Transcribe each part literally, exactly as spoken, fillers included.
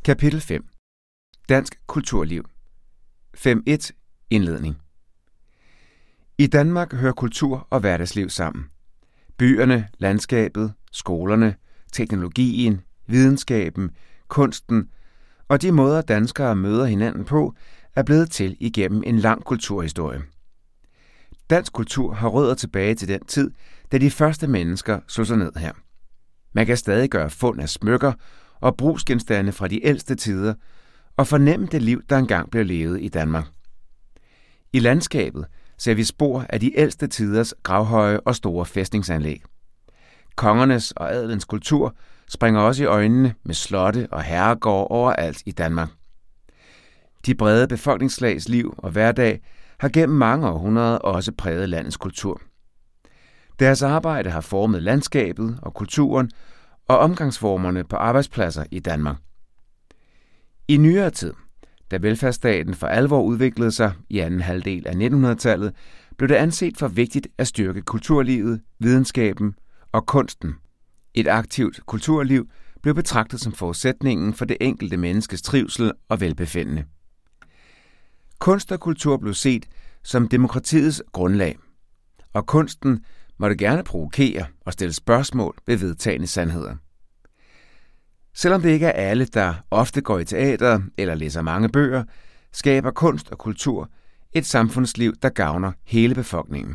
Kapitel fem. Dansk kulturliv. fem punkt et. Indledning. I Danmark hører kultur og hverdagsliv sammen. Byerne, landskabet, skolerne, teknologien, videnskaben, kunsten og de måder danskere møder hinanden på, er blevet til igennem en lang kulturhistorie. Dansk kultur har rødder tilbage til den tid, da de første mennesker slog sig ned her. Man kan stadig gøre fund af smykker og brugsgenstande fra de ældste tider og fornemme det liv, der engang blev levet i Danmark. I landskabet ser vi spor af de ældste tiders gravhøje og store fæstningsanlæg. Kongernes og adelens kultur springer også i øjnene med slotte og herregårde overalt i Danmark. De brede befolkningslags liv og hverdag har gennem mange århundreder også præget landets kultur. Deres arbejde har formet landskabet og kulturen og omgangsformerne på arbejdspladser i Danmark. I nyere tid, da velfærdsstaten for alvor udviklede sig i anden halvdel af nittenhundredetallet, blev det anset for vigtigt at styrke kulturlivet, videnskaben og kunsten. Et aktivt kulturliv blev betragtet som forudsætningen for det enkelte menneskes trivsel og velbefindende. Kunst og kultur blev set som demokratiets grundlag, og kunsten måtte gerne provokere og stille spørgsmål ved vedtagne sandheder. Selvom det ikke er alle, der ofte går i teater eller læser mange bøger, skaber kunst og kultur et samfundsliv, der gavner hele befolkningen.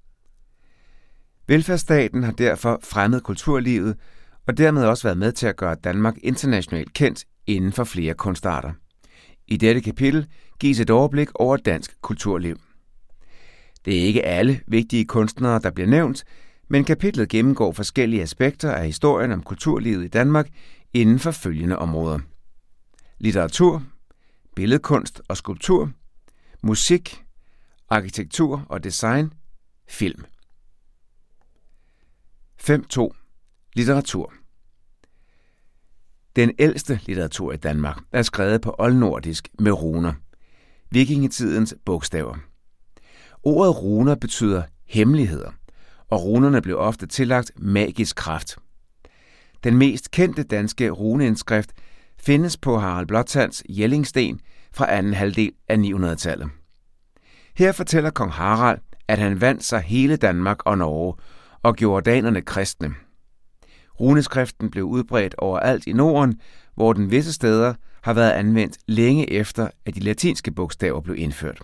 Velfærdsstaten har derfor fremmet kulturlivet og dermed også været med til at gøre Danmark internationalt kendt inden for flere kunstarter. I dette kapitel gives et overblik over dansk kulturliv. Det er ikke alle vigtige kunstnere, der bliver nævnt, men kapitlet gennemgår forskellige aspekter af historien om kulturlivet i Danmark inden for følgende områder: litteratur, billedkunst og skulptur, musik, arkitektur og design, film. fem punkt to. Litteratur. Den ældste litteratur i Danmark er skrevet på oldnordisk med runer, vikingetidens bogstaver. Ordet runer betyder hemmeligheder, og runerne blev ofte tillagt magisk kraft. Den mest kendte danske runeindskrift findes på Harald Blåtands Jellingsten fra anden halvdel af ni hundrede-tallet. Her fortæller kong Harald, at han vandt sig hele Danmark og Norge og gjorde danerne kristne. Runeskriften blev udbredt overalt i Norden, hvor den visse steder har været anvendt længe efter, at de latinske bogstaver blev indført.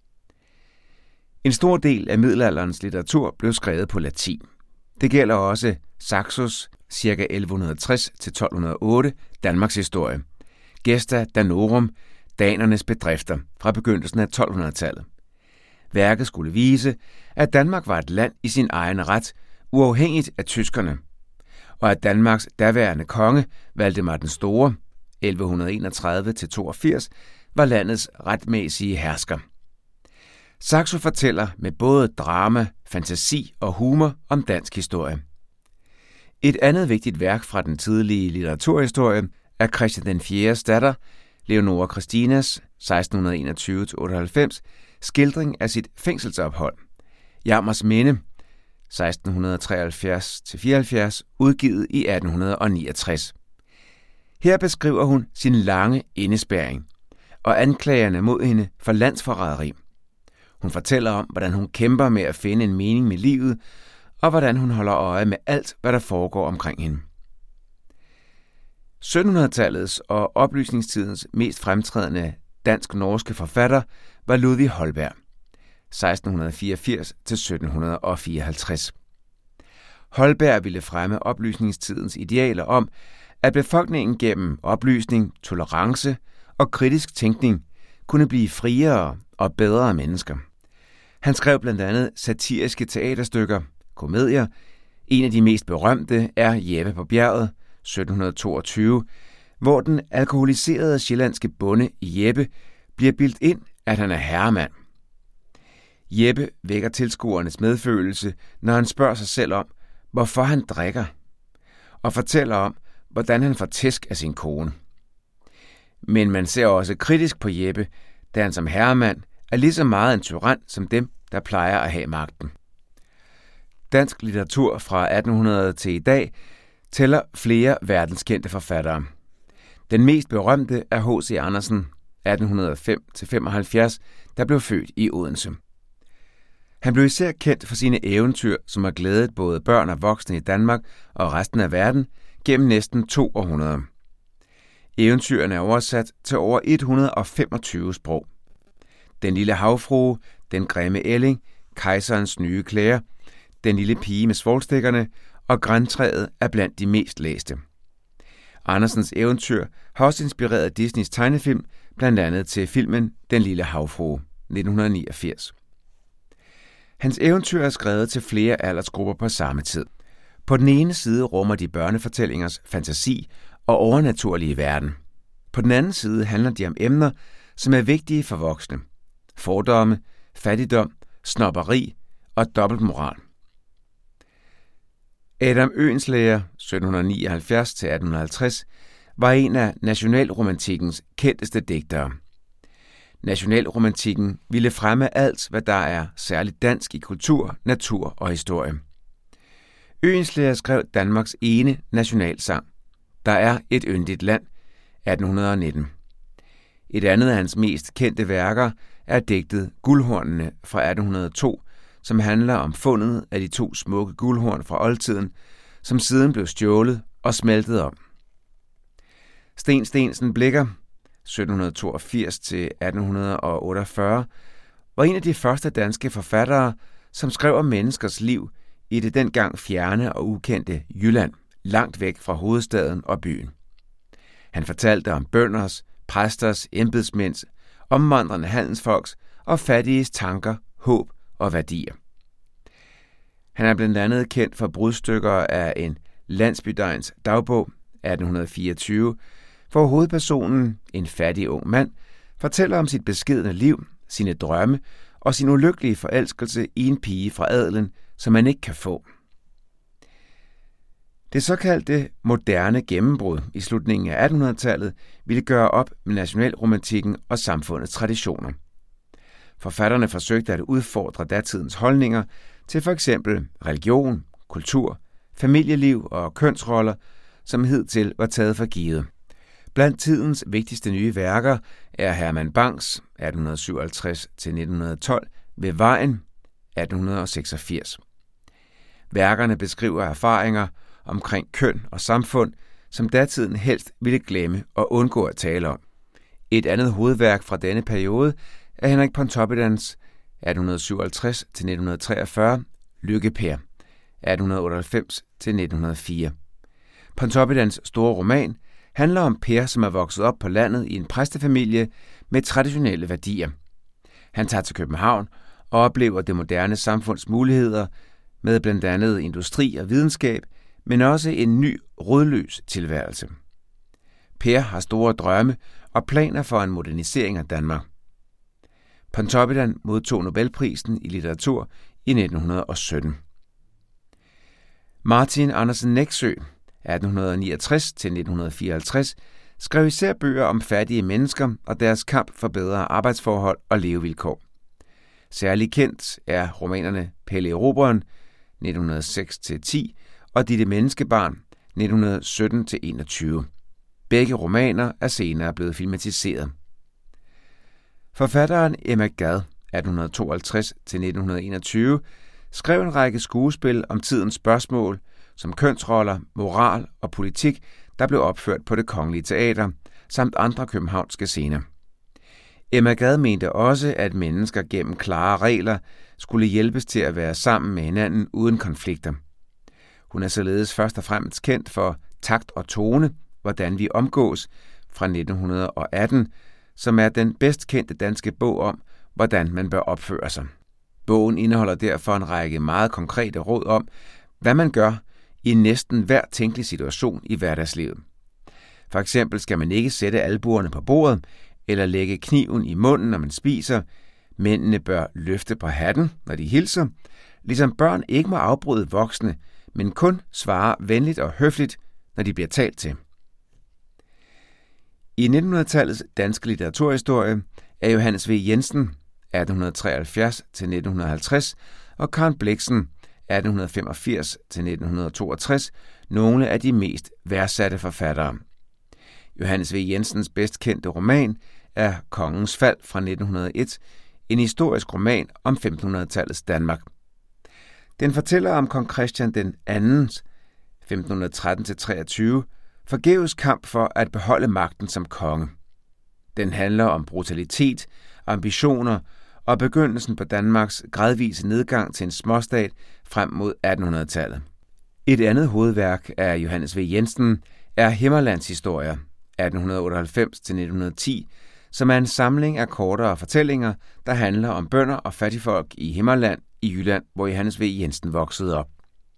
En stor del af middelalderens litteratur blev skrevet på latin. Det gælder også Saxos ca. elleve tres til tolv hundrede og otte Danmarks historie, Gesta Danorum, danernes bedrifter fra begyndelsen af tolv hundrede-tallet. Værket skulle vise, at Danmark var et land i sin egen ret, uafhængigt af tyskerne, og at Danmarks daværende konge, Valdemar den Store, elleve enogtredive til toogfirs, var landets retmæssige hersker. Saxo fortæller med både drama, fantasi og humor om dansk historie. Et andet vigtigt værk fra den tidlige litteraturhistorie er Christian den fjerdes datter, Leonora Christinas seksten enogtyve til otteoghalvfems, skildring af sit fængselsophold, Jammers Minde, seksten treoghalvfjerds til fireoghalvfjerds, udgivet i atten niogtres. Her beskriver hun sin lange indespærring og anklagerne mod hende for landsforræderi. Hun fortæller om, hvordan hun kæmper med at finde en mening med livet, og hvordan hun holder øje med alt, hvad der foregår omkring hende. syttenhundredetallets og oplysningstidens mest fremtrædende dansk-norske forfatter var Ludvig Holberg, seksten fireogfirs til sytten fireoghalvtreds. Holberg ville fremme oplysningstidens idealer om, at befolkningen gennem oplysning, tolerance og kritisk tænkning kunne blive friere og bedre mennesker. Han skrev blandt andet satiriske teaterstykker, komedier. En af de mest berømte er Jeppe på bjerget, sytten toogtyve, hvor den alkoholiserede sjællandske bonde Jeppe bliver bildt ind, at han er herremand. Jeppe vækker tilskuernes medfølelse, når han spørger sig selv om, hvorfor han drikker, og fortæller om, hvordan han får tæsk af sin kone. Men man ser også kritisk på Jeppe, da han som herremand er lige så meget en tyran som dem, der plejer at have magten. Dansk litteratur fra atten hundrede til i dag tæller flere verdenskendte forfattere. Den mest berømte er H C Andersen, atten hundrede og fem til femoghalvfjerds, der blev født i Odense. Han blev især kendt for sine eventyr, som har glædet både børn og voksne i Danmark og resten af verden gennem næsten to århundreder. Eventyrene er oversat til over et hundrede og femogtyve sprog. Den lille havfrue, Den grimme ælling, Kejserens nye klæder, Den lille pige med svovlstikkerne og Grantræet er blandt de mest læste. Andersens eventyr har også inspireret Disneys tegnefilm, blandt andet til filmen Den lille havfrue, nitten niogfirs. Hans eventyr er skrevet til flere aldersgrupper på samme tid. På den ene side rummer de børnefortællingers fantasi og overnaturlige verden. På den anden side handler de om emner, som er vigtige for voksne. Fordomme, fattigdom, snobberi og dobbeltmoral. Adam Oehlenschläger, sytten nioghalvfjerds til atten halvtreds, var en af nationalromantikkens kendteste digtere. Nationalromantikken ville fremme alt, hvad der er særligt dansk i kultur, natur og historie. Oehlenschläger skrev Danmarks ene nationalsang, Der er et yndigt land, atten nitten. Et andet af hans mest kendte værker er digtet Guldhornene fra atten hundrede og to, som handler om fundet af de to smukke guldhorn fra oldtiden, som siden blev stjålet og smeltet om. Sten Steensen Blicher, sytten toogfirs til atten otteogfyrre, var en af de første danske forfattere, som skrev om menneskers liv i det dengang fjerne og ukendte Jylland, langt væk fra hovedstaden og byen. Han fortalte om bønders, præsters, embedsmænds, omvandrende handelsfolks og fattiges tanker, håb og værdier. Han er blandt andet kendt for brudstykker af en landsbydegns dagbog, atten fireogtyve, hvor hovedpersonen, en fattig ung mand, fortæller om sit beskedne liv, sine drømme og sin ulykkelige forelskelse i en pige fra adelen, som man ikke kan få. Det såkaldte moderne gennembrud i slutningen af attenhundredetallet ville gøre op med nationalromantikken og samfundets traditioner. Forfatterne forsøgte at udfordre datidens holdninger til for eksempel religion, kultur, familieliv og kønsroller, som hidtil var taget for givet. Blandt tidens vigtigste nye værker er Herman Bangs atten syvoghalvtreds til nitten tolv Ved vejen atten seksogfirs. Værkerne beskriver erfaringer omkring køn og samfund, som datiden helst ville glemme og undgå at tale om. Et andet hovedværk fra denne periode er Henrik Pontoppidans atten syvoghalvtreds til nitten treogfyrre Lykke-Per atten otteoghalvfems til nitten hundrede og fire. Pontoppidans store roman handler om Per, som er vokset op på landet i en præstefamilie med traditionelle værdier. Han tager til København og oplever det moderne samfunds muligheder med blandt andet industri og videnskab, men også en ny rodløs tilværelse. Per har store drømme og planer for en modernisering af Danmark. Pontoppidan modtog Nobelprisen i litteratur i nitten sytten. Martin Andersen Nexø atten niogtres til nitten fireoghalvtreds skrev især bøger om fattige mennesker og deres kamp for bedre arbejdsforhold og levevilkår. Særlig kendt er romanerne Pelle Erobreren nitten seks til ti og Ditte Menneskebarn nitten sytten til enogtyve. Begge romaner er senere blevet filmatiseret. Forfatteren Emma Gad atten tooghalvtreds til nitten enogtyve skrev en række skuespil om tidens spørgsmål som kønsroller, moral og politik, der blev opført på Det Kongelige Teater, samt andre københavnske scener. Emma Gad mente også, at mennesker gennem klare regler skulle hjælpes til at være sammen med hinanden uden konflikter. Hun er således først og fremmest kendt for Takt og tone, hvordan vi omgås, fra nitten atten, som er den bedst kendte danske bog om, hvordan man bør opføre sig. Bogen indeholder derfor en række meget konkrete råd om, hvad man gør i næsten hver tænkelig situation i hverdagslivet. For eksempel skal man ikke sætte albuerne på bordet eller lægge kniven i munden, når man spiser. Mændene bør løfte på hatten, når de hilser, ligesom børn ikke må afbryde voksne, men kun svare venligt og høfligt, når de bliver talt til. I nittenhundredetallets danske litteraturhistorie er Johannes V. Jensen atten treoghalvfjerds til nitten halvtreds og Karen Blixen atten femogfirs til nitten toogtres nogle af de mest værdsatte forfattere. Johannes V. Jensens bedst kendte roman er Kongens Fald fra nitten hundrede og en, en historisk roman om femtenhundredetallets Danmark. Den fortæller om kong Christian den andens femten tretten til treogtyve forgæves kamp for at beholde magten som konge. Den handler om brutalitet, ambitioner og begyndelsen på Danmarks gradvise nedgang til en småstat frem mod attenhundredetallet. Et andet hovedværk af Johannes V. Jensen er Himmerlandshistorier atten otteoghalvfems til nitten ti, som er en samling af kortere fortællinger, der handler om bønder og fattigfolk i Himmerland i Jylland, hvor Johannes V. Jensen voksede op.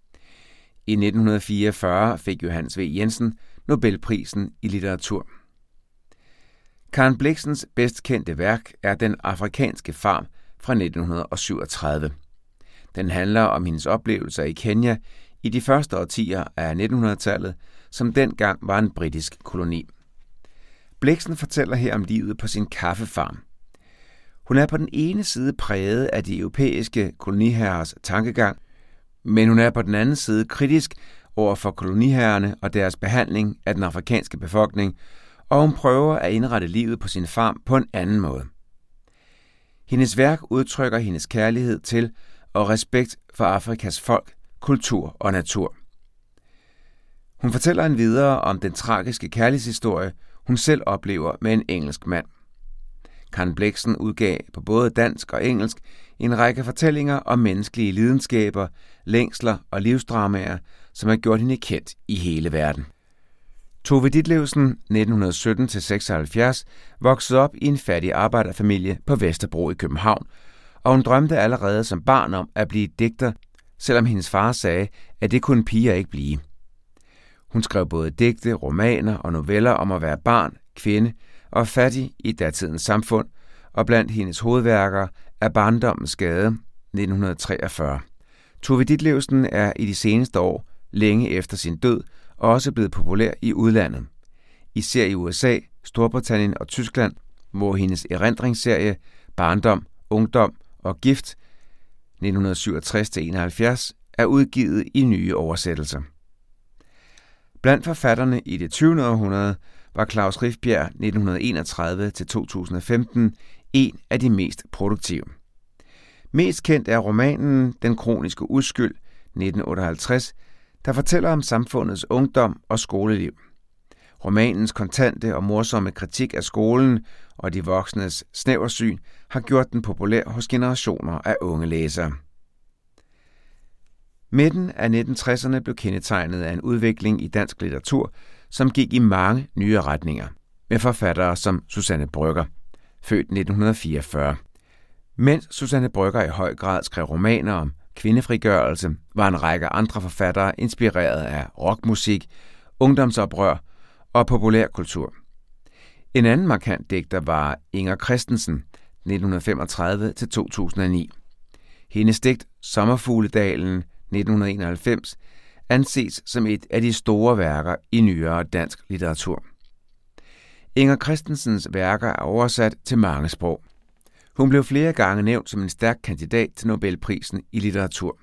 I nitten fireogfyrre fik Johannes V. Jensen Nobelprisen i litteratur. Karen Blixens bedst kendte værk er Den afrikanske farm fra nitten syvogtredive. Den handler om hendes oplevelser i Kenya i de første årtier af nittenhundredetallet, som dengang var en britisk koloni. Blixen fortæller her om livet på sin kaffefarm. Hun er på den ene side præget af de europæiske koloniherrers tankegang, men hun er på den anden side kritisk over for koloniherrerne og deres behandling af den afrikanske befolkning, og hun prøver at indrette livet på sin farm på en anden måde. Hendes værk udtrykker hendes kærlighed til og respekt for Afrikas folk, kultur og natur. Hun fortæller en videre om den tragiske kærlighedshistorie, hun selv oplever med en engelsk mand. Karen Blixen udgav på både dansk og engelsk en række fortællinger om menneskelige lidenskaber, længsler og livsdramaer, som har gjort hende kendt i hele verden. Tove Ditlevsen, nitten sytten til seksoghalvfjerds, voksede op i en fattig arbejderfamilie på Vesterbro i København, og hun drømte allerede som barn om at blive digter, selvom hendes far sagde, at det kunne piger ikke blive. Hun skrev både digte, romaner og noveller om at være barn, kvinde og fattig i datidens samfund, og blandt hendes hovedværker er Barndommens skade nitten treogfyrre. Tove Ditlevsen er i de seneste år, længe efter sin død, også blevet populær i udlandet. Især i U S A, Storbritannien og Tyskland, hvor hendes erindringsserie Barndom, Ungdom og Gift nitten syvogtres til enoghalvfjerds er udgivet i nye oversættelser. Blandt forfatterne i det tyvende århundrede var Klaus Rifbjerg nitten enogtredive til to tusind og femten en af de mest produktive. Mest kendt er romanen Den kroniske uskyld nitten otteoghalvtreds, der fortæller om samfundets ungdom og skoleliv. Romanens kontante og morsomme kritik af skolen og de voksnes snæversyn har gjort den populær hos generationer af unge læsere. Midten af nitten tresserne blev kendetegnet af en udvikling i dansk litteratur, som gik i mange nye retninger, med forfattere som Susanne Brøgger, født nitten fireogfyrre. Mens Susanne Brøgger i høj grad skrev romaner om kvindefrigørelse, var en række andre forfattere inspireret af rockmusik, ungdomsoprør og populærkultur. En anden markant digter var Inger Christensen, nitten femogtredive til to tusind og ni. Hendes digt Sommerfugledalen nitten enoghalvfems anses som et af de store værker i nyere dansk litteratur. Inger Christensens værker er oversat til mange sprog. Hun blev flere gange nævnt som en stærk kandidat til Nobelprisen i litteratur.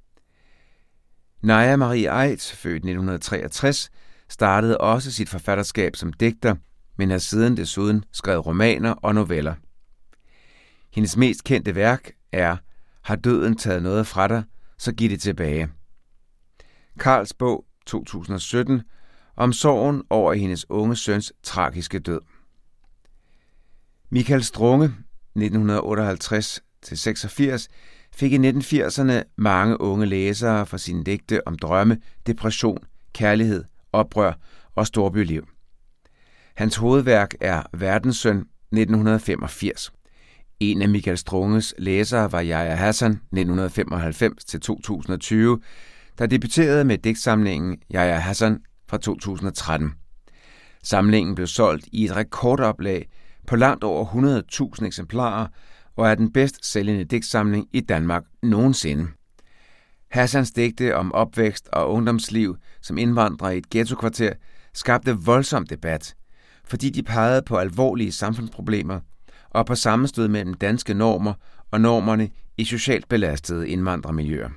Naja Marie Aidt, født nitten treogtres, startede også sit forfatterskab som digter, men har siden desuden skrevet romaner og noveller. Hendes mest kendte værk er Har døden taget noget fra dig, så giv det tilbage. Karls bog to tusind og sytten om sorgen over hendes unge søns tragiske død. Michael Strunge nitten otteoghalvtreds til seksogfirs fik i nitten firserne mange unge læsere for sine digte om drømme, depression, kærlighed, oprør og storbyliv. Hans hovedværk er Verdenssøn nitten femogfirs. En af Michael Strunges læsere var Yahya Hassan nitten femoghalvfems til to tusind og tyve, der debuterede med digtsamlingen Yahya Hassan fra to tusind og tretten. Samlingen blev solgt i et rekordoplag på langt over hundrede tusind eksemplarer og er den bedst sælgende digtsamling i Danmark nogensinde. Hassans digte om opvækst og ungdomsliv som indvandrer i et ghettokvarter skabte voldsom debat, fordi de pegede på alvorlige samfundsproblemer og på sammenstød mellem danske normer og normerne i socialt belastede indvandrermiljøer.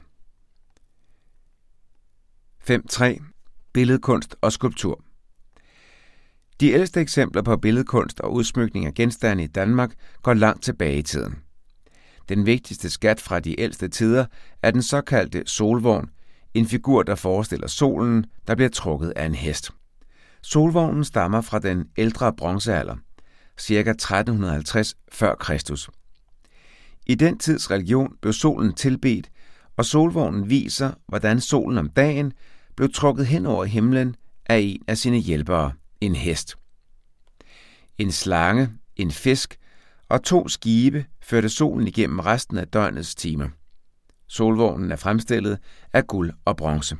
fem tre. Billedkunst og skulptur. De ældste eksempler på billedkunst og udsmykning af genstande i Danmark går langt tilbage i tiden. Den vigtigste skat fra de ældste tider er den såkaldte solvogn, en figur, der forestiller solen, der bliver trukket af en hest. Solvognen stammer fra den ældre bronzealder, ca. tretten halvtreds før Kristus. I den tids religion blev solen tilbedt, og solvognen viser, hvordan solen om dagen blev trukket hen over himlen af en af sine hjælpere, en hest. En slange, en fisk og to skibe førte solen igennem resten af døgnets timer. Solvognen er fremstillet af guld og bronze.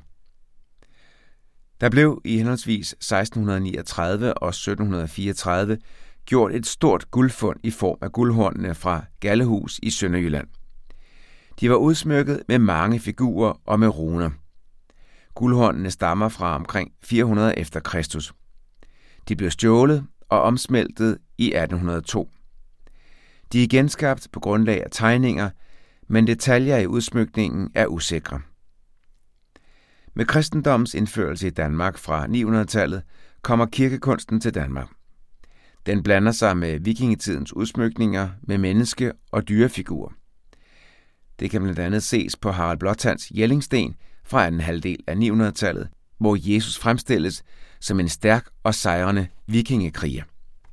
Der blev i henholdsvis seksten niogtredive og sytten fireogtredive gjort et stort guldfund i form af guldhornene fra Gallehus i Sønderjylland. De var udsmykket med mange figurer og med runer. Guldhornene stammer fra omkring fire hundrede efter Kristus. De blev stjålet og omsmeltet i atten hundrede og to. De er genskabt på grundlag af tegninger, men detaljer i udsmykningen er usikre. Med kristendommens indførelse i Danmark fra ni hundrede-tallet kommer kirkekunsten til Danmark. Den blander sig med vikingetidens udsmykninger med menneske- og dyrefigurer. Det kan blandt andet ses på Harald Blåtands Jellingsten fra anden halvdel af ni hundrede-tallet, hvor Jesus fremstilles som en stærk og sejrende vikingekriger.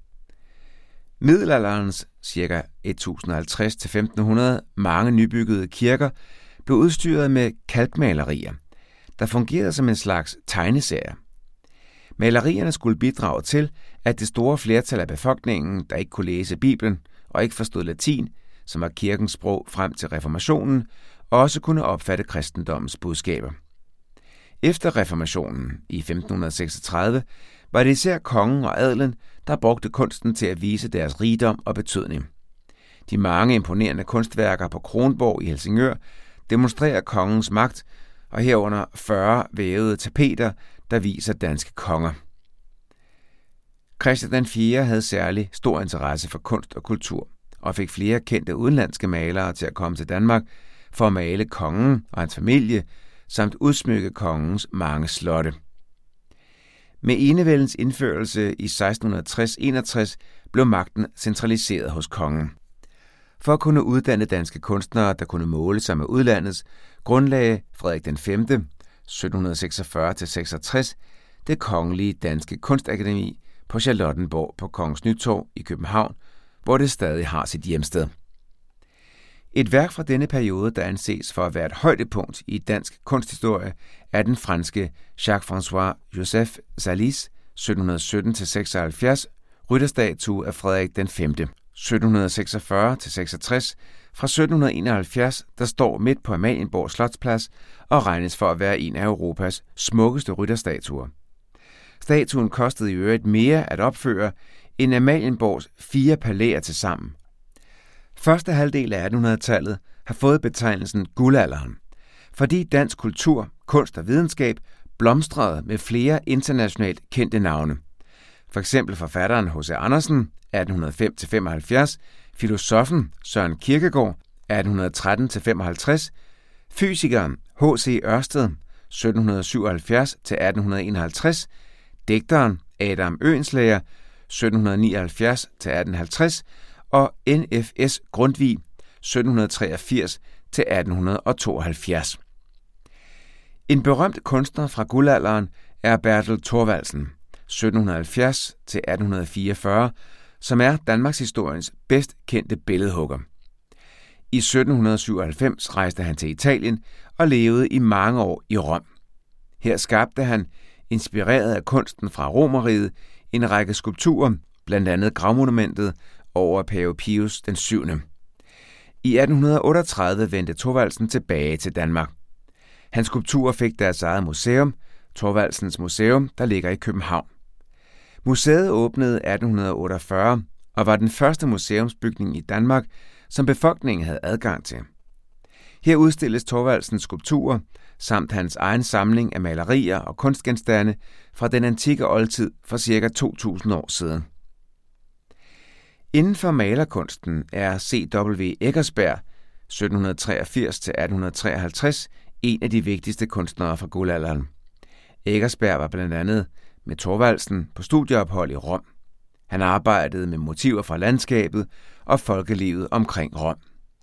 Middelalderens ca. tusind halvtreds til femten hundrede mange nybyggede kirker blev udstyret med kalkmalerier, der fungerede som en slags tegneserie. Malerierne skulle bidrage til, at det store flertal af befolkningen, der ikke kunne læse Bibelen og ikke forstod latin, som var kirkens sprog frem til reformationen, også kunne opfatte kristendommens budskaber. Efter reformationen i femten seksogtredive var det især kongen og adelen, der brugte kunsten til at vise deres rigdom og betydning. De mange imponerende kunstværker på Kronborg i Helsingør demonstrerer kongens magt, og herunder fyrre vævede tapeter, der viser danske konger. Christian den fjerde havde særlig stor interesse for kunst og kultur, og fik flere kendte udenlandske malere til at komme til Danmark for at male kongen og hans familie, samt udsmykke kongens mange slotte. Med enevældens indførelse i seksten tres til enogtres blev magten centraliseret hos kongen. For at kunne uddanne danske kunstnere, der kunne måle sig med udlandets, grundlagde Frederik den femte sytten seksogfyrre til seksogtres det kongelige danske kunstakademi på Charlottenborg på Kongens Nytorv i København, hvor det stadig har sit hjemsted. Et værk fra denne periode, der anses for at være et højdepunkt i dansk kunsthistorie, er den franske Jacques-François Joseph Salis sytten sytten til seksoghalvfjerds rytterstatue af Frederik den femte sytten seksogfyrre til seksogtres fra sytten enoghalvfjerds, der står midt på Amalienborg Slotsplads og regnes for at være en af Europas smukkeste rytterstatuer. Statuen kostede i øvrigt mere at opføre end Amalienborgs fire palæer til sammen. Første halvdel af attenhundredetallet har fået betegnelsen guldalderen, fordi dansk kultur, kunst og videnskab blomstrede med flere internationalt kendte navne. For eksempel forfatteren H C Andersen atten hundrede og fem til femoghalvfjerds, filosoffen Søren Kierkegaard atten hundrede og tretten til femoghalvtreds, fysikeren H C Ørsted sytten syvoghalvfjerds til atten enoghalvtreds, digteren Adam Oehlenschläger sytten nioghalvfjerds til atten halvtreds og N F S Grundtvig sytten treogfirs til atten tooghalvfjerds. En berømt kunstner fra guldalderen er Bertel Thorvaldsen sytten halvfjerds til atten fireogfyrre, som er Danmarks historiens bedst kendte billedhugger. I sytten syvoghalvfems rejste han til Italien og levede i mange år i Rom. Her skabte han, inspireret af kunsten fra Romerriget, en række skulpturer, blandt andet gravmonumentet over Pave Pius den syvende. I atten otteogtredive vendte Thorvaldsen tilbage til Danmark. Hans skulpturer fik deres eget museum, Thorvaldsens Museum, der ligger i København. Museet åbnede atten otteogfyrre og var den første museumsbygning i Danmark, som befolkningen havde adgang til. Her udstilles Thorvaldsens skulpturer samt hans egen samling af malerier og kunstgenstande fra den antikke oldtid for ca. to tusind år siden. Inden for malerkunsten er C W Eckersberg sytten treogfirs til atten treoghalvtreds en af de vigtigste kunstnere fra guldalderen. Eckersberg var blandt andet med Thorvaldsen på studieophold i Rom. Han arbejdede med motiver fra landskabet og folkelivet omkring Rom.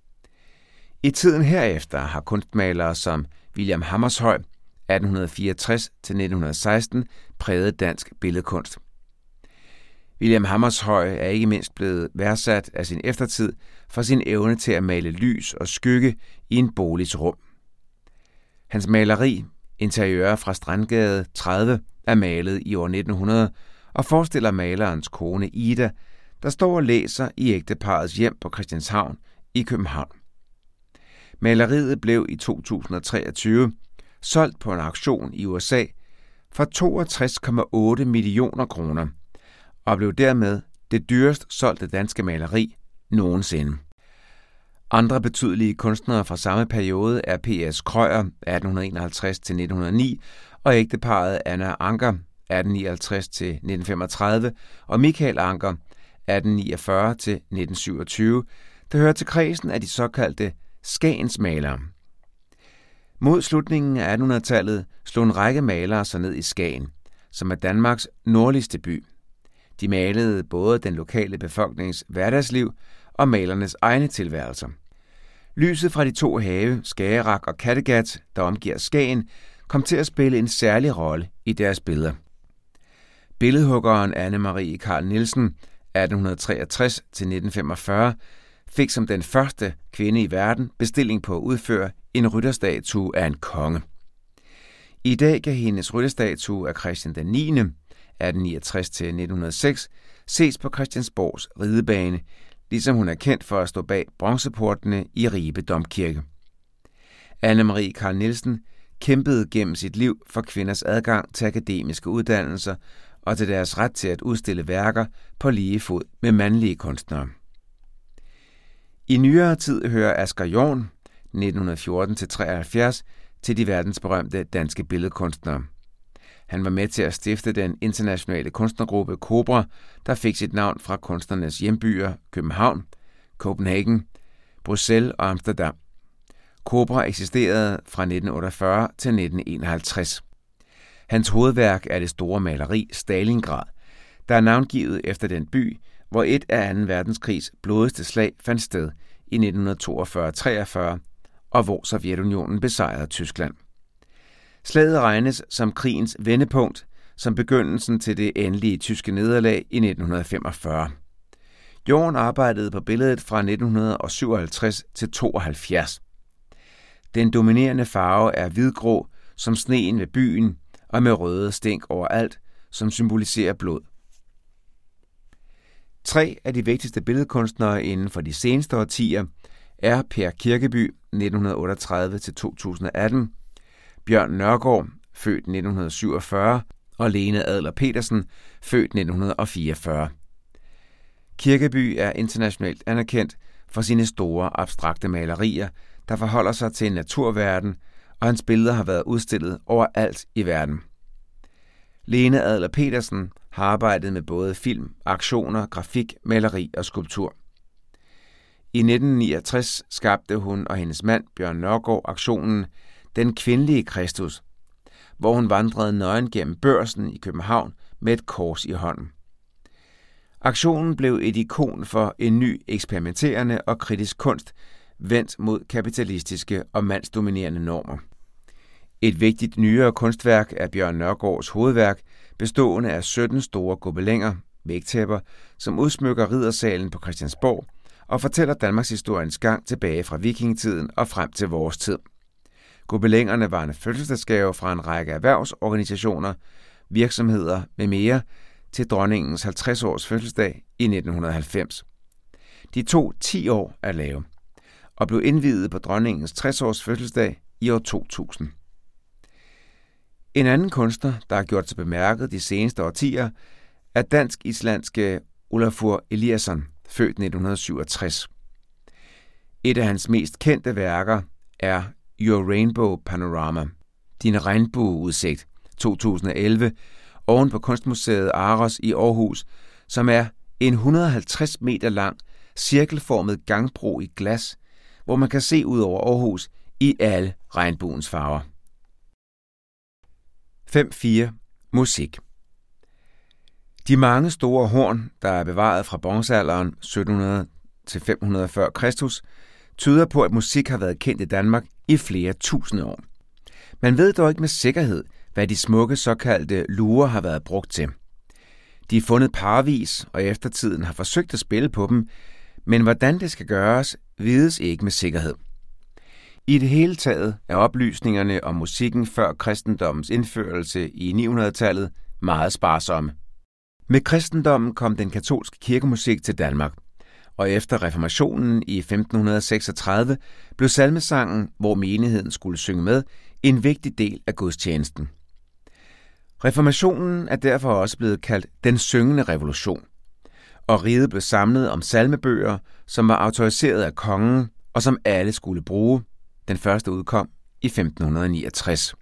I tiden herefter har kunstmalere som William Hammershøi atten fireogtres til nitten seksten præget dansk billedkunst. William Hammershøi er ikke mindst blevet værdsat af sin eftertid for sin evne til at male lys og skygge i en boligs rum. Hans maleri, Interiører fra Strandgade tredive, er malet i år nitten hundrede og forestiller malerens kone Ida, der står og læser i ægteparrets hjem på Christianshavn i København. Maleriet blev i to tusind og treogtyve solgt på en auktion i U S A for toogtres komma otte millioner kroner og blev dermed det dyrest solgte danske maleri nogensinde. Andre betydelige kunstnere fra samme periode er P S Krøyer atten enoghalvtreds til nitten hundrede og ni og ægteparret Anna Ancher atten nioghalvtreds til nitten femogtredive og Michael Ancher atten niogfyrre til nitten syvogtyve, der hører til kredsen af de såkaldte Skagensmalere. Mod slutningen af attenhundredetallet slog en række malere sig ned i Skagen, som er Danmarks nordligste by. De malede både den lokale befolknings hverdagsliv og malernes egne tilværelser. Lyset fra de to have, Skagerrak og Kattegat, der omgiver Skagen, kom til at spille en særlig rolle i deres billeder. Billedhuggeren Anne Marie Carl Nielsen atten treogtres til nitten femogfyrre fik som den første kvinde i verden bestilling på at udføre en rytterstatue af en konge. I dag kan hendes rytterstatue af Christian den niende atten niogtres til nitten hundrede og seks ses på Christiansborgs ridebane, ligesom hun er kendt for at stå bag bronzeportene i Ribe Domkirke. Anne Marie Carl Nielsen kæmpede gennem sit liv for kvinders adgang til akademiske uddannelser og til deres ret til at udstille værker på lige fod med mandlige kunstnere. I nyere tid hører Asger Jorn nitten fjorten til treoghalvfjerds til de verdensberømte danske billedkunstnere. Han var med til at stifte den internationale kunstnergruppe Cobra, der fik sit navn fra kunstnernes hjembyer København, Copenhagen, Bruxelles og Amsterdam. Cobra eksisterede fra nitten otteogfyrre til nitten enoghalvtreds. Hans hovedværk er det store maleri Stalingrad, der er navngivet efter den by, hvor et af anden verdenskrigs blodigste slag fandt sted i nitten toogfyrre til treogfyrre, og hvor Sovjetunionen besejrede Tyskland. Slaget regnes som krigens vendepunkt, som begyndelsen til det endelige tyske nederlag i nitten femogfyrre. Jorn arbejdede på billedet fra nitten syvoghalvtreds til tooghalvfjerds. Den dominerende farve er hvidgrå, som sneen ved byen, og med røde stænk overalt, som symboliserer blod. Tre af de vigtigste billedkunstnere inden for de seneste årtier er Per Kirkeby nitten otteogtredive til to tusind og atten, Bjørn Nørgaard, født nitten syvogfyrre, og Lene Adler Petersen, født nitten fireogfyrre. Kirkeby er internationalt anerkendt for sine store abstrakte malerier, der forholder sig til en naturverden, og hans billeder har været udstillet overalt i verden. Lene Adler Petersen har arbejdet med både film, aktioner, grafik, maleri og skulptur. I nitten niogtres skabte hun og hendes mand Bjørn Nørgaard aktionen Den kvindelige Kristus, hvor hun vandrede nøgen gennem Børsen i København med et kors i hånden. Aktionen blev et ikon for en ny eksperimenterende og kritisk kunst, vendt mod kapitalistiske og mandsdominerende normer. Et vigtigt nyere kunstværk er Bjørn Nørgaards hovedværk, bestående af sytten store gobelænger, vægtæpper, som udsmykker riddersalen på Christiansborg og fortæller Danmarks historiens gang tilbage fra vikingetiden og frem til vores tid. Gobelængerne var en fødselsdagsgave fra en række erhvervsorganisationer, virksomheder med mere til dronningens halvtreds års fødselsdag i nitten halvfems. De tog ti år at lave og blev indviet på dronningens tres års fødselsdag i år to tusind. En anden kunstner, der har gjort sig bemærket de seneste årtier, er dansk-islandske Olafur Eliasson, født nitten syvogtres. Et af hans mest kendte værker er Your Rainbow Panorama, Din regnbueudsigt, to tusind og elleve, oven på Kunstmuseet Aros i Aarhus, som er en et hundrede og halvtreds meter lang, cirkelformet gangbro i glas, hvor man kan se ud over Aarhus i alle regnbuens farver. fem fire Musik. De mange store horn, der er bevaret fra bronzealderen sytten hundrede til fem hundrede før Kristus, tyder på, at musik har været kendt i Danmark i flere tusinde år. Man ved dog ikke med sikkerhed, hvad de smukke såkaldte lurer har været brugt til. De er fundet parvis, og eftertiden har forsøgt at spille på dem, men hvordan det skal gøres, vides ikke med sikkerhed. I det hele taget er oplysningerne om musikken før kristendommens indførelse i ni hundrede-tallet meget sparsomme. Med kristendommen kom den katolske kirkemusik til Danmark, og efter reformationen i femten seksogtredive blev salmesangen, hvor menigheden skulle synge med, en vigtig del af gudstjenesten. Reformationen er derfor også blevet kaldt den syngende revolution, og riget blev samlet om salmebøger, som var autoriseret af kongen og som alle skulle bruge. Den første udkom i femten niogtres.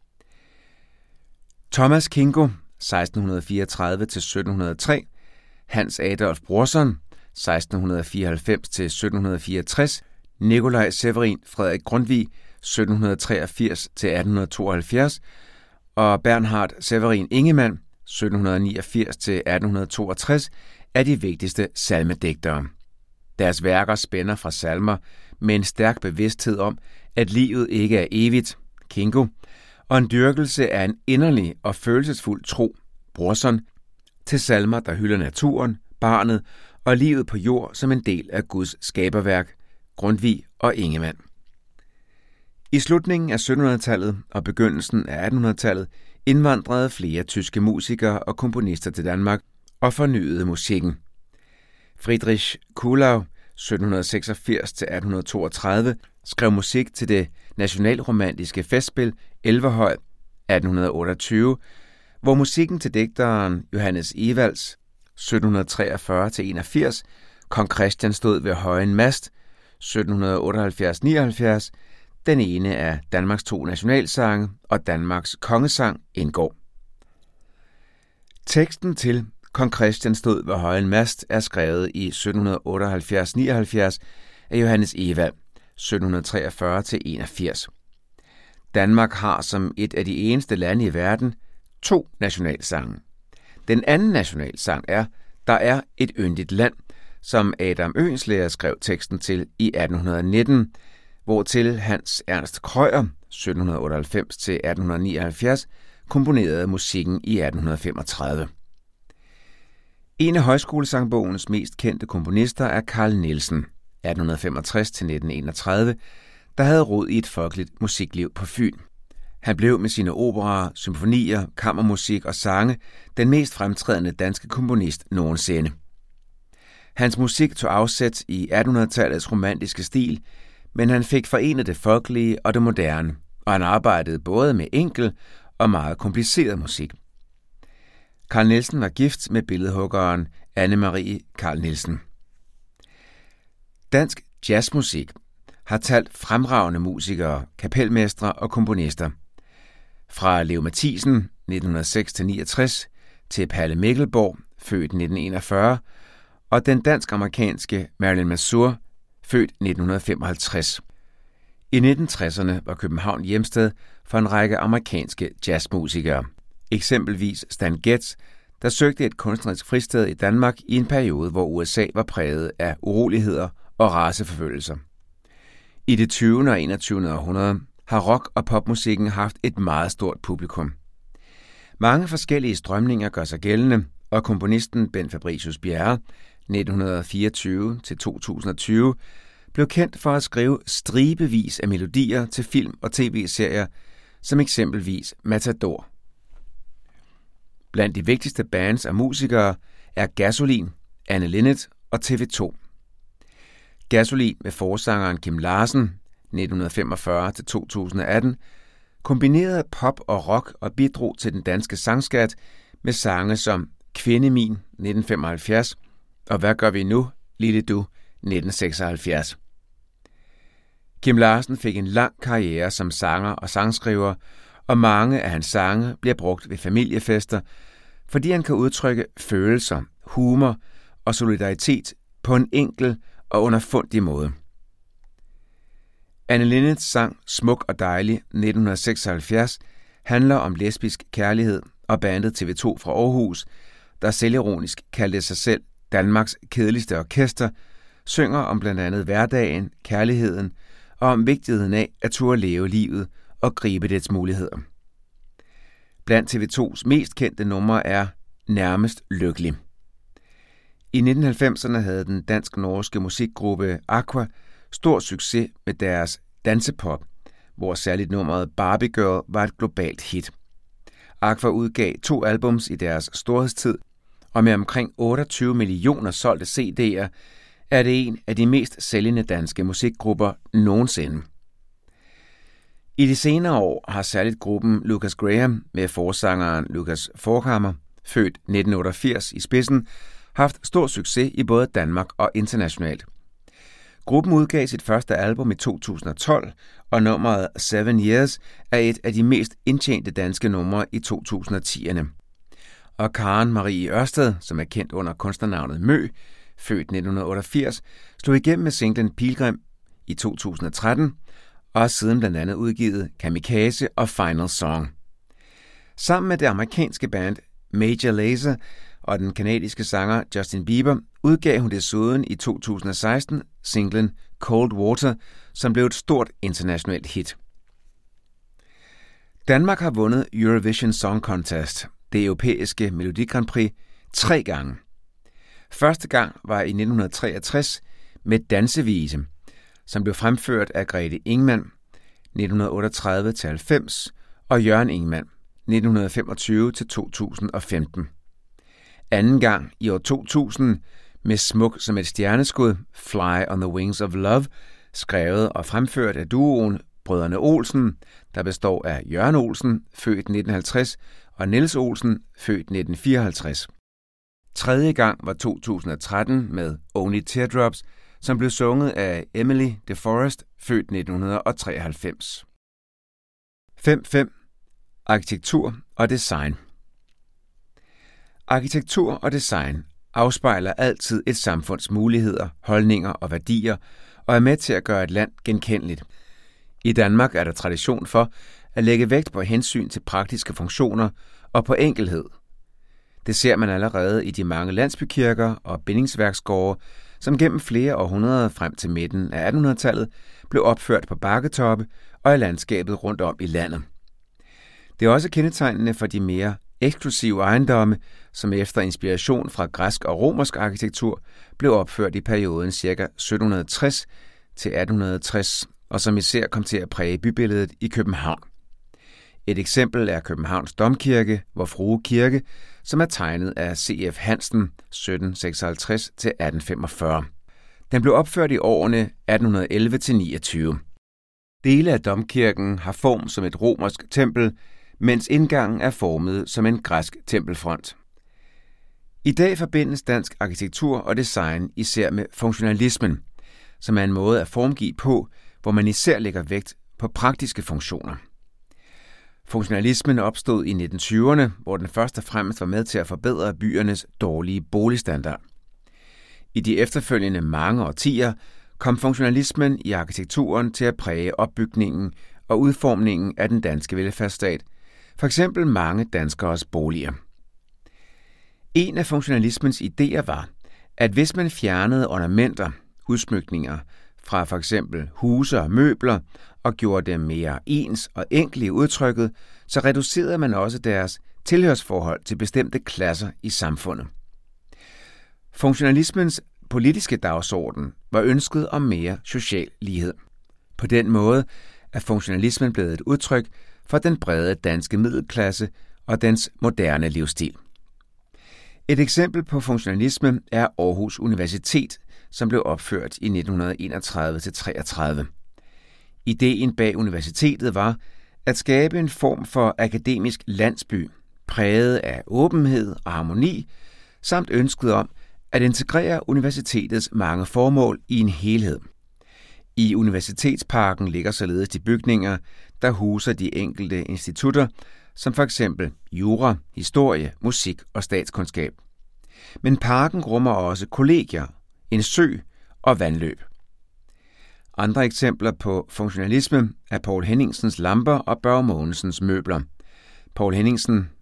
Thomas Kingo seksten fireogtredive til sytten hundrede og tre, Hans Adolf Brorson seksten fireoghalvfems til sytten fireogtres, Nikolaj Severin Frederik Grundtvig sytten treogfirs til atten tooghalvfjerds og Bernhard Severin Ingemann sytten niogfirs til atten toogtres er de vigtigste salmedigtere. Deres værker spænder fra salmer med en stærk bevidsthed om, at livet ikke er evigt, Kingo, og en dyrkelse af en inderlig og følelsesfuld tro, Brorson, til salmer, der hylder naturen, barnet og livet på jord som en del af Guds skaberværk, Grundtvig og Ingemann. I slutningen af sytten hundrede-tallet og begyndelsen af atten hundrede-tallet indvandrede flere tyske musikere og komponister til Danmark og fornyede musikken. Friedrich Kuhlau sytten seksogfirs til atten toogtredive skrev musik til det nationalromantiske festspil Elverhøj atten otteogtyve, hvor musikken til digteren Johannes Ewalds sytten treogfyrre til enogfirs, Kong Christian stod ved højen mast sytten otteoghalvfjerds til nioghalvfjerds, den ene af Danmarks to nationalsange og Danmarks kongesang, indgår. Teksten til Kong Christian stod ved højen mast er skrevet i sytten otteoghalvfjerds til nioghalvfjerds af Johannes Ewald sytten treogfyrre til enogfirs. Danmark har som et af de eneste lande i verden to nationalsange. Den anden nationalsang er Der er et yndigt land, som Adam Oehlenschläger skrev teksten til i atten nitten, hvortil Hans Ernst Krøyer sytten otteoghalvfems til atten nioghalvfjerds komponerede musikken i atten femogtredive. En af højskolesangbogens mest kendte komponister er Carl Nielsen atten femogtres til nitten enogtredive, der havde rod i et folkeligt musikliv på Fyn. Han blev med sine operaer, symfonier, kammermusik og sange den mest fremtrædende danske komponist nogensinde. Hans musik tog afsæt i attenhundredetallets romantiske stil, men han fik forenet det folkelige og det moderne, og han arbejdede både med enkel og meget kompliceret musik. Carl Nielsen var gift med billedhuggeren Anne-Marie Carl Nielsen. Dansk jazzmusik har talt fremragende musikere, kapelmestre og komponister. Fra Leo Mathisen nitten nul seks til niogtres til Palle Mikkelborg, født nitten enogfyrre, og den dansk-amerikanske Marilyn Mazur, født nitten femoghalvtreds. I nitten tresserne var København hjemsted for en række amerikanske jazzmusikere. Eksempelvis Stan Getz, der søgte et kunstnerisk fristed i Danmark i en periode, hvor U S A var præget af uroligheder og raceforfølgelser. I det tyvende og enogtyvende århundrede har rock- og popmusikken haft et meget stort publikum. Mange forskellige strømninger gør sig gældende, og komponisten Ben Fabricius Bjerre nitten fireogtyve til to tusind og tyve blev kendt for at skrive stribevis af melodier til film og tv-serier, som eksempelvis Matador. Blandt de vigtigste bands og musikere er Gasolin, Anne Linnet og T V to. Gasolin med forsangeren Kim Larsen nitten femogfyrre til to tusind og atten kombinerede pop og rock og bidrog til den danske sangskat med sange som Kvinde min nitten femoghalvfjerds og Hvad gør vi nu, lille du nitten seksoghalvfjerds. Kim Larsen fik en lang karriere som sanger og sangskriver, og mange af hans sange bliver brugt ved familiefester, fordi han kan udtrykke følelser, humor og solidaritet på en enkel og underfundig måde. Anne Linnets sang Smuk og dejlig nitten seksoghalvfjerds handler om lesbisk kærlighed, og bandet T V to fra Aarhus der selvironisk kaldte sig selv Danmarks kedeligste orkester, synger om blandt andet hverdagen, kærligheden og om vigtigheden af at turde leve livet og gribe dets muligheder. Blandt T V tos mest kendte numre er Nærmest lykkelig. I nitten halvfemserne havde den dansk-norske musikgruppe Aqua stor succes med deres dansepop, hvor særligt nummeret Barbie Girl var et globalt hit. Aqua udgav to albums i deres storhedstid, og med omkring otteogtyve millioner solgte C D'er er det en af de mest sælgende danske musikgrupper nogensinde. I de senere år har særligt gruppen Lucas Graham med forsangeren Lucas Forchhammer, født nitten otteogfirs, i spidsen, haft stor succes i både Danmark og internationalt. Gruppen udgav sit første album i to tusind og tolv, og nummeret Seven Years er et af de mest indtjente danske numre i to tusind og tierne. Og Karen Marie Ørsted, som er kendt under kunstnernavnet Mø, født nitten otteogfirs, slog igennem med singlen Pilgrim i to tusind og tretten, og har siden blandt andet udgivet Kamikaze og Final Song. Sammen med det amerikanske band Major Lazer og den kanadiske sanger Justin Bieber udgav hun desuden i to tusind og seksten singlen Cold Water, som blev et stort internationalt hit. Danmark har vundet Eurovision Song Contest, det europæiske Melodi Grand Prix, tre gange. Første gang var i nitten treogtres med Dansevise, som blev fremført af Grete Ingmann nitten otteogtredive til halvfems og Jørgen Ingmann nitten femogtyve til to tusind og femten. Anden gang i år to tusind med Smuk som et stjerneskud, Fly on the Wings of Love, skrevet og fremført af duoen Brødrene Olsen, der består af Jørgen Olsen, født nitten halvtreds, og Niels Olsen, født nitten fireoghalvtreds. Tredje gang var to tusind og tretten med Only Teardrops, som blev sunget af Emily DeForest, født nitten treoghalvfems. fem fem. Arkitektur og design. Arkitektur og design afspejler altid et samfunds muligheder, holdninger og værdier, og er med til at gøre et land genkendeligt. I Danmark er der tradition for at lægge vægt på hensyn til praktiske funktioner og på enkelhed. Det ser man allerede i de mange landsbykirker og bindingsværksgårde, som gennem flere århundreder frem til midten af attenhundredetallet blev opført på bakketoppe og i landskabet rundt om i landet. Det er også kendetegnende for de mere eksklusive ejendomme, som efter inspiration fra græsk og romersk arkitektur blev opført i perioden ca. sytten tres til atten tres, og som især kom til at præge bybilledet i København. Et eksempel er Københavns Domkirke, Vor Frue Kirke, som er tegnet af C F Hansen sytten seksoghalvtreds til atten femogfyrre. Den blev opført i årene atten elleve til niogtyve. Dele af domkirken har form som et romersk tempel, mens indgangen er formet som en græsk tempelfront. I dag forbindes dansk arkitektur og design især med funktionalismen, som er en måde at formgive på, hvor man især lægger vægt på praktiske funktioner. Funktionalismen opstod i nitten tyverne, hvor den først og fremmest var med til at forbedre byernes dårlige boligstandard. I de efterfølgende mange årtier kom funktionalismen i arkitekturen til at præge opbygningen og udformningen af den danske velfærdsstat, for eksempel mange danskeres boliger. En af funktionalismens idéer var, at hvis man fjernede ornamenter, udsmykninger fra for eksempel huse og møbler og gjorde dem mere ens og enkle i udtrykket, så reducerede man også deres tilhørsforhold til bestemte klasser i samfundet. Funktionalismens politiske dagsorden var ønsket om mere social lighed. På den måde er funktionalismen blevet et udtryk for den brede danske middelklasse og dens moderne livsstil. Et eksempel på funktionalisme er Aarhus Universitet, som blev opført i nitten enogtredive til treogtredive. Ideen bag universitetet var at skabe en form for akademisk landsby, præget af åbenhed og harmoni, samt ønsket om at integrere universitetets mange formål i en helhed. I Universitetsparken ligger således de bygninger, der huser de enkelte institutter, som for eksempel jura, historie, musik og statskundskab. Men parken rummer også kollegier, en sø og vandløb. Andre eksempler på funktionalisme er Poul Henningsens lamper og Børge Mogensens møbler. Poul Henningsen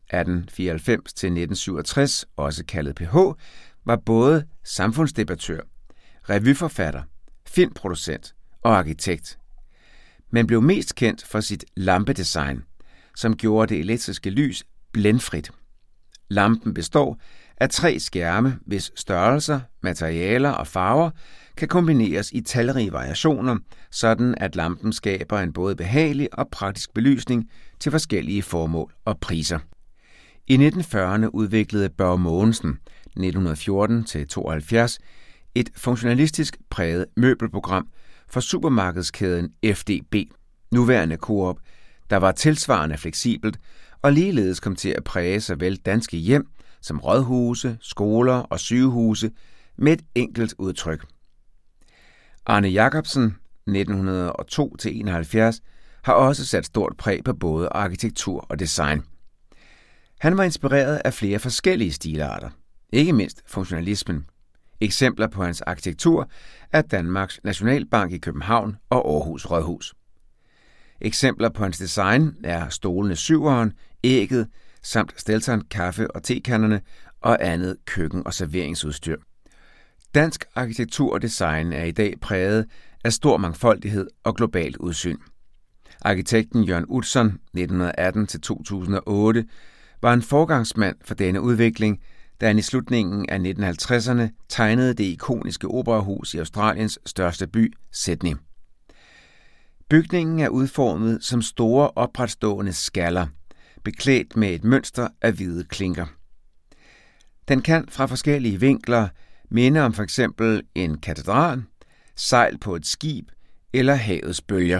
atten fireoghalvfems til nitten syvogtres, også kaldet P H, var både samfundsdebattør, revyforfatter, filmproducent og arkitekt, men blev mest kendt for sit lampedesign, som gjorde det elektriske lys blændfrit. Lampen består af tre skærme, hvis størrelser, materialer og farver kan kombineres i talrige variationer, sådan at lampen skaber en både behagelig og praktisk belysning til forskellige formål og priser. I nitten fyrrerne udviklede Børge Mogensen nitten fjorten til tooghalvfjerds et funktionalistisk præget møbelprogram for supermarkedskæden F D B, nuværende Coop, der var tilsvarende fleksibelt og ligeledes kom til at præge såvel danske hjem som rådhuse, skoler og sygehuse med et enkelt udtryk. Arne Jacobsen nitten hundrede og to til enoghalvfjerds har også sat stort præg på både arkitektur og design. Han var inspireret af flere forskellige stilarter, ikke mindst funktionalismen. Eksempler på hans arkitektur er Danmarks Nationalbank i København og Aarhus Rådhus. Eksempler på hans design er stolene Syveren, ægget samt Stelton kaffe- og tekanderne og andet køkken- og serveringsudstyr. Dansk arkitektur og design er i dag præget af stor mangfoldighed og globalt udsyn. Arkitekten Jørgen Utzon nitten atten til to tusind og otte var en forgangsmand for denne udvikling, da han i slutningen af nitten halvtredserne tegnede det ikoniske operahus i Australiens største by, Sydney. Bygningen er udformet som store opretstående skaller, beklædt med et mønster af hvide klinker. Den kan fra forskellige vinkler minde om for eksempel en katedral, sejl på et skib eller havets bølger.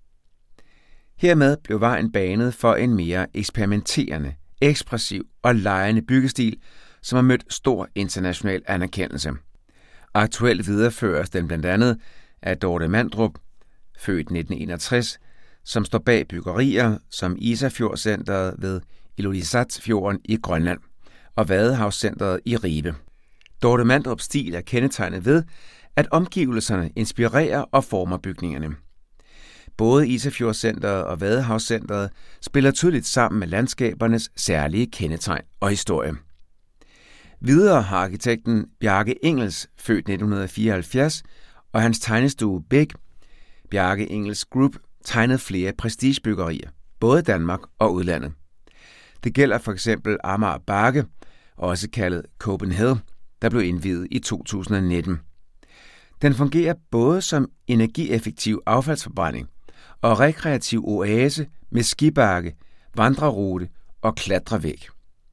Hermed blev vejen banet for en mere eksperimenterende, ekspressiv og legende byggestil, som har mødt stor international anerkendelse. Aktuelt videreføres den blandt andet af Dorte Mandrup, født nitten enogtres, som står bag byggerier som Isafjordcentret ved Ilulissatfjorden i Grønland og Vadehavscentret i Ribe. Dorte Mandrups stil er kendetegnet ved, at omgivelserne inspirerer og former bygningerne. Både Isafjordcentret og Vadehavscentret spiller tydeligt sammen med landskabernes særlige kendetegn og historie. Videre har arkitekten Bjarke Ingels, født nitten fireoghalvfjerds, og hans tegnestue Big, Bjarke Ingels Group, tegnet flere prestigebyggerier, både Danmark og udlandet. Det gælder for eksempel Amager Bakke, også kaldet Copenhagen, der blev indviet i to tusind og nitten. Den fungerer både som energieffektiv affaldsforbrænding og rekreativ oase med skibakke, vandrerute og klatrevæg.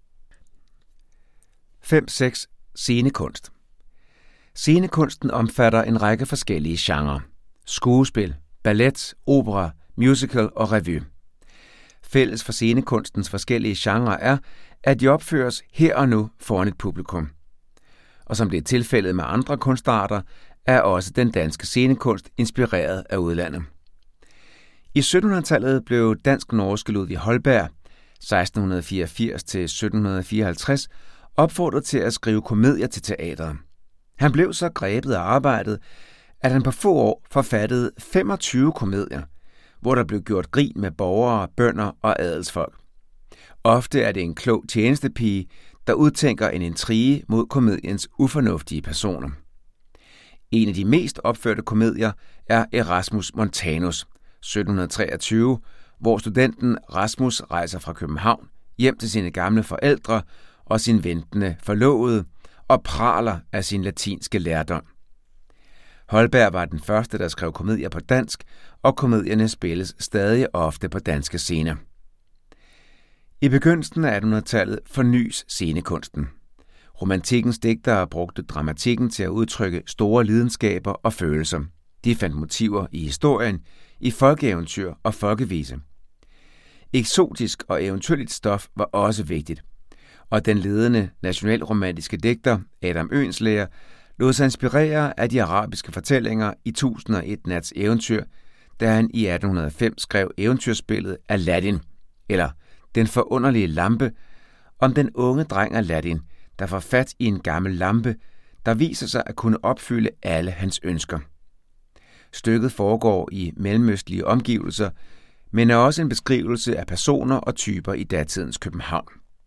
fem seks. Scenekunst. Scenekunsten omfatter en række forskellige genrer: skuespil, ballet, opera, musical og revy. Fælles for scenekunstens forskellige genrer er, at de opføres her og nu foran et publikum. Og som det er tilfældet med andre kunstarter, er også den danske scenekunst inspireret af udlandet. I syttenhundredetallet blev dansk-norske Ludvig Holberg seksten fireogfirs til sytten fireoghalvtreds opfordret til at skrive komedier til teatret. Han blev så grebet af arbejdet, at han på få år forfattede femogtyve komedier, hvor der blev gjort grin med borgere, bønder og adelsfolk. Ofte er det en klog tjenestepige, der udtænker en intrige mod komediens ufornuftige personer. En af de mest opførte komedier er Erasmus Montanus, sytten treogtyve, hvor studenten Rasmus rejser fra København hjem til sine gamle forældre og sin ventende forlovede og praler af sin latinske lærdom. Holberg var den første, der skrev komedier på dansk, og komedierne spilles stadig ofte på danske scener. I begyndelsen af attenhundredetallet fornyes scenekunsten. Romantikkens digtere brugte dramatikken til at udtrykke store lidenskaber og følelser. De fandt motiver i historien, i folkeeventyr og folkevise. Eksotisk og eventyrligt stof var også vigtigt, og den ledende nationalromantiske digter Adam Oehlenschläger lod sig inspirere af de arabiske fortællinger i tusind og et Nats eventyr, da han i atten hundrede og fem skrev eventyrspillet Aladdin, eller Den forunderlige lampe, om den unge dreng Aladdin, der får fat i en gammel lampe, der viser sig at kunne opfylde alle hans ønsker. Stykket foregår i mellemøstlige omgivelser, men er også en beskrivelse af personer og typer i datidens København.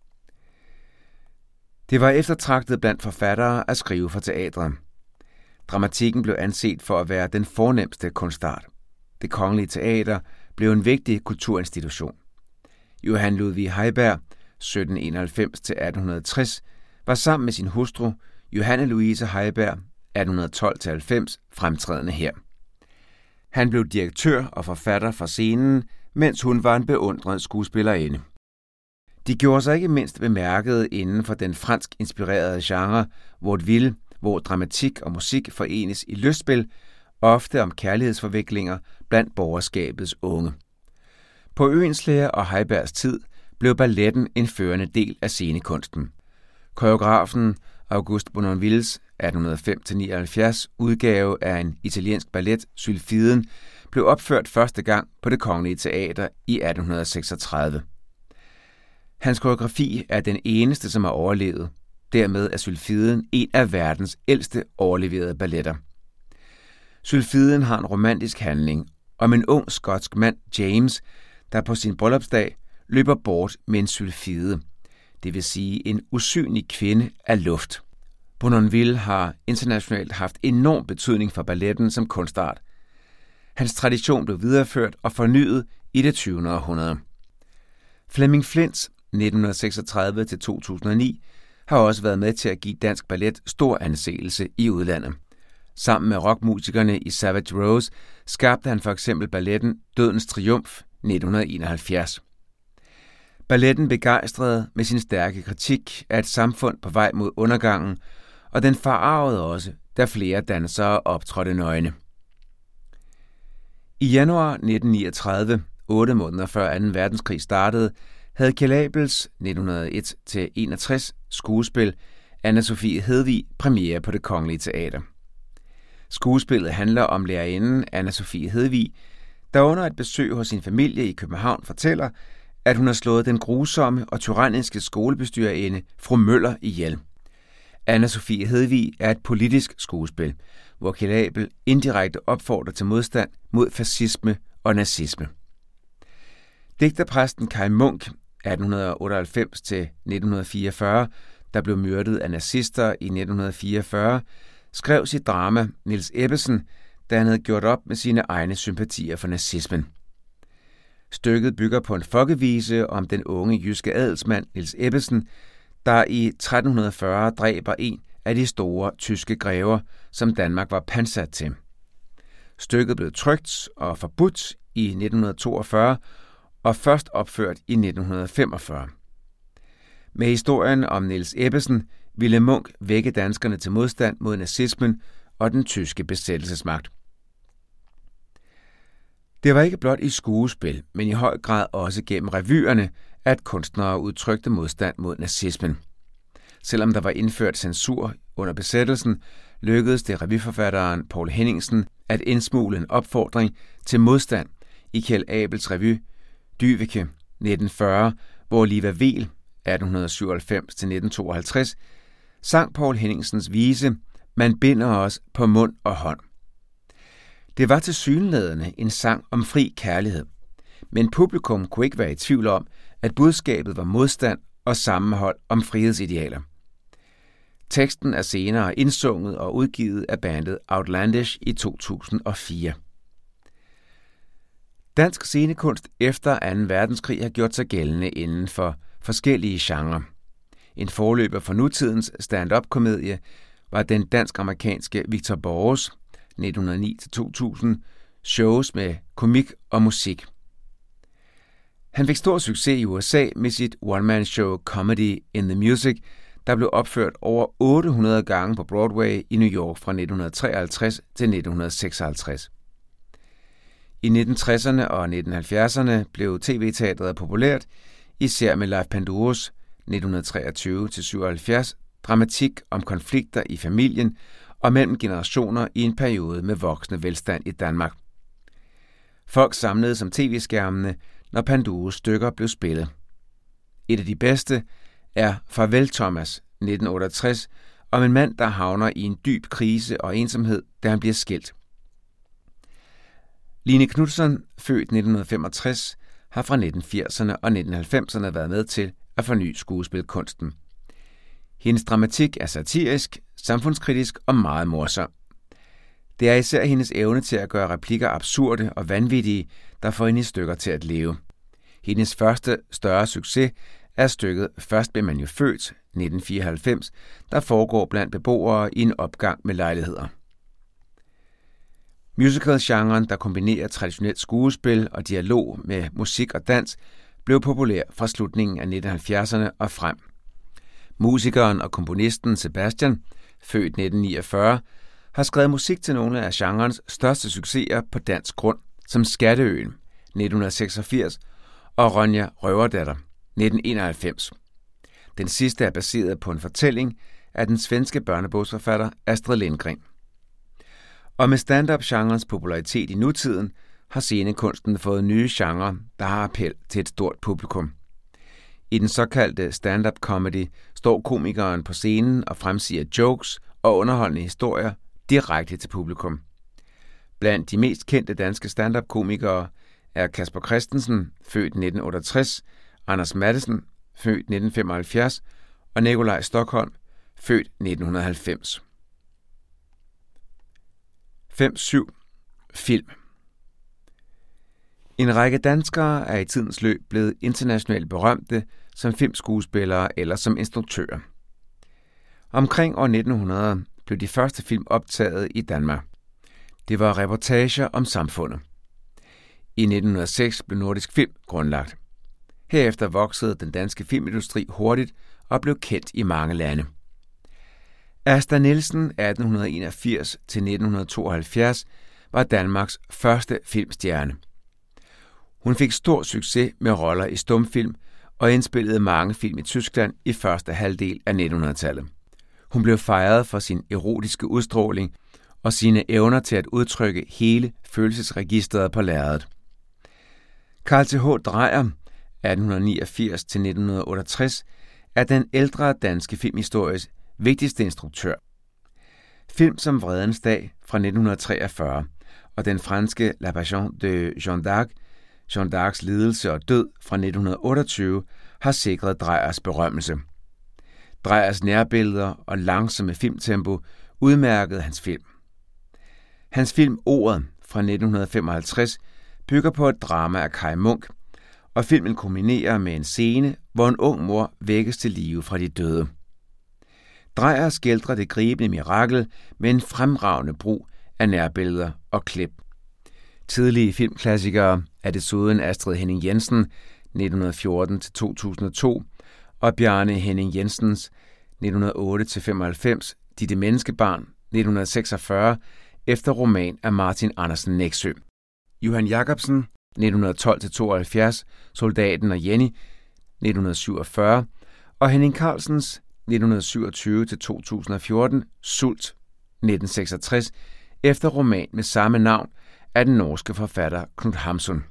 Det var eftertragtet blandt forfattere at skrive for teatret. Dramatikken blev anset for at være den fornemste kunstart. Det Kongelige Teater blev en vigtig kulturinstitution. Johann Ludvig Heiberg sytten enoghalvfems til atten tres var sammen med sin hustru Johanne Louise Heiberg atten tolv til halvfems fremtrædende her. Han blev direktør og forfatter for scenen, mens hun var en beundret skuespillerinde. De gjorde sig ikke mindst bemærket inden for den fransk inspirerede genre vaudeville, hvor dramatik og musik forenes i lystspil, ofte om kærlighedsforviklinger blandt borgerskabets unge. På Oehlenschläger og Heibergs tid blev balletten en førende del af scenekunsten. Koreografen Auguste Bournonvilles atten nul fem til nioghalvfjerds udgave af en italiensk ballet, Sylfiden, blev opført første gang på Det Kongelige Teater i atten seksogtredive. Hans koreografi er den eneste, som har overlevet. Dermed er Sylfiden en af verdens ældste overleverede balletter. Sylfiden har en romantisk handling om en ung skotsk mand, James, der på sin bryllupsdag løber bort med en sylfide, det vil sige en usynlig kvinde af luft. Bournonville har internationalt haft enorm betydning for balletten som kunstart. Hans tradition blev videreført og fornyet i det tyvende århundrede. Flemming Flints nitten seksogtredive til to tusind og ni har også været med til at give dansk ballet stor anseelse i udlandet. Sammen med rockmusikerne i Savage Rose skabte han for eksempel balletten Dødens Triumf nitten enoghalvfjerds. Balletten begejstrede med sin stærke kritik af et samfund på vej mod undergangen, og den forarvede også, da flere dansere optrådte nøgne. I januar nitten niogtredive, otte måneder før anden verdenskrig startede, havde Kjeld Abels nitten nul et til enogtres skuespil Anna Sophie Hedvig premiere på Det Kongelige Teater. Skuespillet handler om lærerinden Anna Sophie Hedvig, der under et besøg hos sin familie i København fortæller, at hun har slået den grusomme og tyranniske skolebestyrerinde fru Møller ihjel. Anna Sophie Hedvig er et politisk skuespil, hvor Kjeld Abel indirekte opfordrer til modstand mod fascisme og nazisme. Digterpræsten Kaj Munk atten otteoghalvfems til nitten fireogfyrre, der blev myrdet af nazister i nitten fireogfyrre, skrev sit drama Niels Ebbesen, da han havde gjort op med sine egne sympatier for nazismen. Stykket bygger på en folkevise om den unge jyske adelsmand Niels Ebbesen, der i tretten fyrre dræber en af de store tyske grever, som Danmark var pansat til. Stykket blev trykt og forbudt i nitten toogfyrre og først opført i nitten femogfyrre. Med historien om Niels Ebbesen ville Munk vække danskerne til modstand mod nazismen og den tyske besættelsesmagt. Det var ikke blot i skuespil, men i høj grad også gennem revyerne, at kunstnere udtrykte modstand mod nazismen. Selvom der var indført censur under besættelsen, lykkedes det revyforfatteren Poul Henningsen at indsmugle en opfordring til modstand i Kjeld Abels revy Dyveke nitten fyrre, hvor Liva Weel atten syvoghalvfems til nitten tooghalvtreds sang Poul Henningsens vise Man binder os på mund og hånd. Det var tilsyneladende en sang om fri kærlighed, men publikum kunne ikke være i tvivl om, at budskabet var modstand og sammenhold om frihedsidealer. Teksten er senere indsunget og udgivet af bandet Outlandish i to tusind og fire. Dansk scenekunst efter anden verdenskrig har gjort sig gældende inden for forskellige genrer. En forløber for nutidens stand-up-komedie var den dansk-amerikanske Victor Borges nitten nul ni til to tusind shows med komik og musik. Han fik stor succes i U S A med sit one-man-show Comedy in the Music, der blev opført over otte hundrede gange på Broadway i New York fra nitten treoghalvtreds til nitten seksoghalvtreds. I nitten tresserne og nitten halvfjerdserne blev tv-teatret populært, især med Leif Panduros nitten treogtyve til syvoghalvfjerds dramatik om konflikter i familien og mellem generationer i en periode med voksende velstand i Danmark. Folk samlede som tv-skærmene, når Panduros stykker blev spillet. Et af de bedste er Farvel Thomas nitten otteogtres om en mand, der havner i en dyb krise og ensomhed, da han bliver skilt. Line Knutzon, født nitten femogtres, har fra nitten firserne og nitten halvfemserne været med til at forny skuespilkunsten. Hendes dramatik er satirisk, samfundskritisk og meget morsom. Det er især hendes evne til at gøre replikker absurde og vanvittige, der får hende i stykker til at leve. Hendes første større succes er stykket Først blev man jo født, nitten fireoghalvfems, der foregår blandt beboere i en opgang med lejligheder. Musical-genren, der kombinerer traditionelt skuespil og dialog med musik og dans, blev populær fra slutningen af nitten halvfjerdserne og frem. Musikeren og komponisten Sebastian, født nitten niogfyrre, har skrevet musik til nogle af genrens største succeser på dansk grund, som Skatteøen, nitten seksogfirs, og Ronja Røverdatter, nitten enoghalvfems. Den sidste er baseret på en fortælling af den svenske børnebogsforfatter Astrid Lindgren. Og med stand-up-genrens popularitet i nutiden, har scenekunsten fået nye genrer, der har appel til et stort publikum. I den såkaldte stand-up comedy står komikeren på scenen og fremsiger jokes og underholdende historier direkte til publikum. Blandt de mest kendte danske stand-up-komikere er Casper Christensen, født nitten otteogtres, Anders Matthesen, født nitten femoghalvfjerds, og Nikolaj Stokholm, født nitten halvfems. fem syv. Film. En række danskere er i tidens løb blevet internationalt berømte som filmskuespillere eller som instruktører. Omkring år nitten hundrede blev de første film optaget i Danmark. Det var reportager om samfundet. I nitten hundrede og seks blev Nordisk Film grundlagt. Herefter voksede den danske filmindustri hurtigt og blev kendt i mange lande. Asta Nielsen atten enogfirs til nitten tooghalvfjerds var Danmarks første filmstjerne. Hun fik stor succes med roller i stumfilm og indspillede mange film i Tyskland i første halvdel af nitten hundrede-tallet. Hun blev fejret for sin erotiske udstråling og sine evner til at udtrykke hele følelsesregisteret på lærredet. Carl Th. Dreyer atten niogfirs til nitten otteogtres er den ældre danske filmhistories vigtigste instruktør. Film som Vredens dag fra nitten treogfyrre og den franske La Passion de Jeanne d'Arc, Jeanne d'Arcs lidelse og død fra nitten otteogtyve har sikret Dreyers berømmelse. Dreyers nærbilleder og langsomme filmtempo udmærkede hans film. Hans film Ordet fra nitten femoghalvtreds bygger på et drama af Kai Munk, og filmen kulminerer med en scene, hvor en ung mor vækkes til live fra de døde. Dreyer skildrer det gribende mirakel med en fremragende brug af nærbilleder og klip. Tidlige filmklassikere er desuden Astrid Henning Jensen nitten fjorten til to tusind og to og Bjarne Henning Jensens nitten nul otte til femoghalvfems Ditte Menneskebarn nitten seksogfyrre efter roman af Martin Andersen Nexø. Johan Jacobsen nitten tolv til tooghalvfjerds Soldaten og Jenny nitten syvogfyrre og Henning Carlsens nitten syvogtyve til to tusind og fjorten Sult nitten seksogtres efter roman med samme navn af den norske forfatter Knut Hamsun.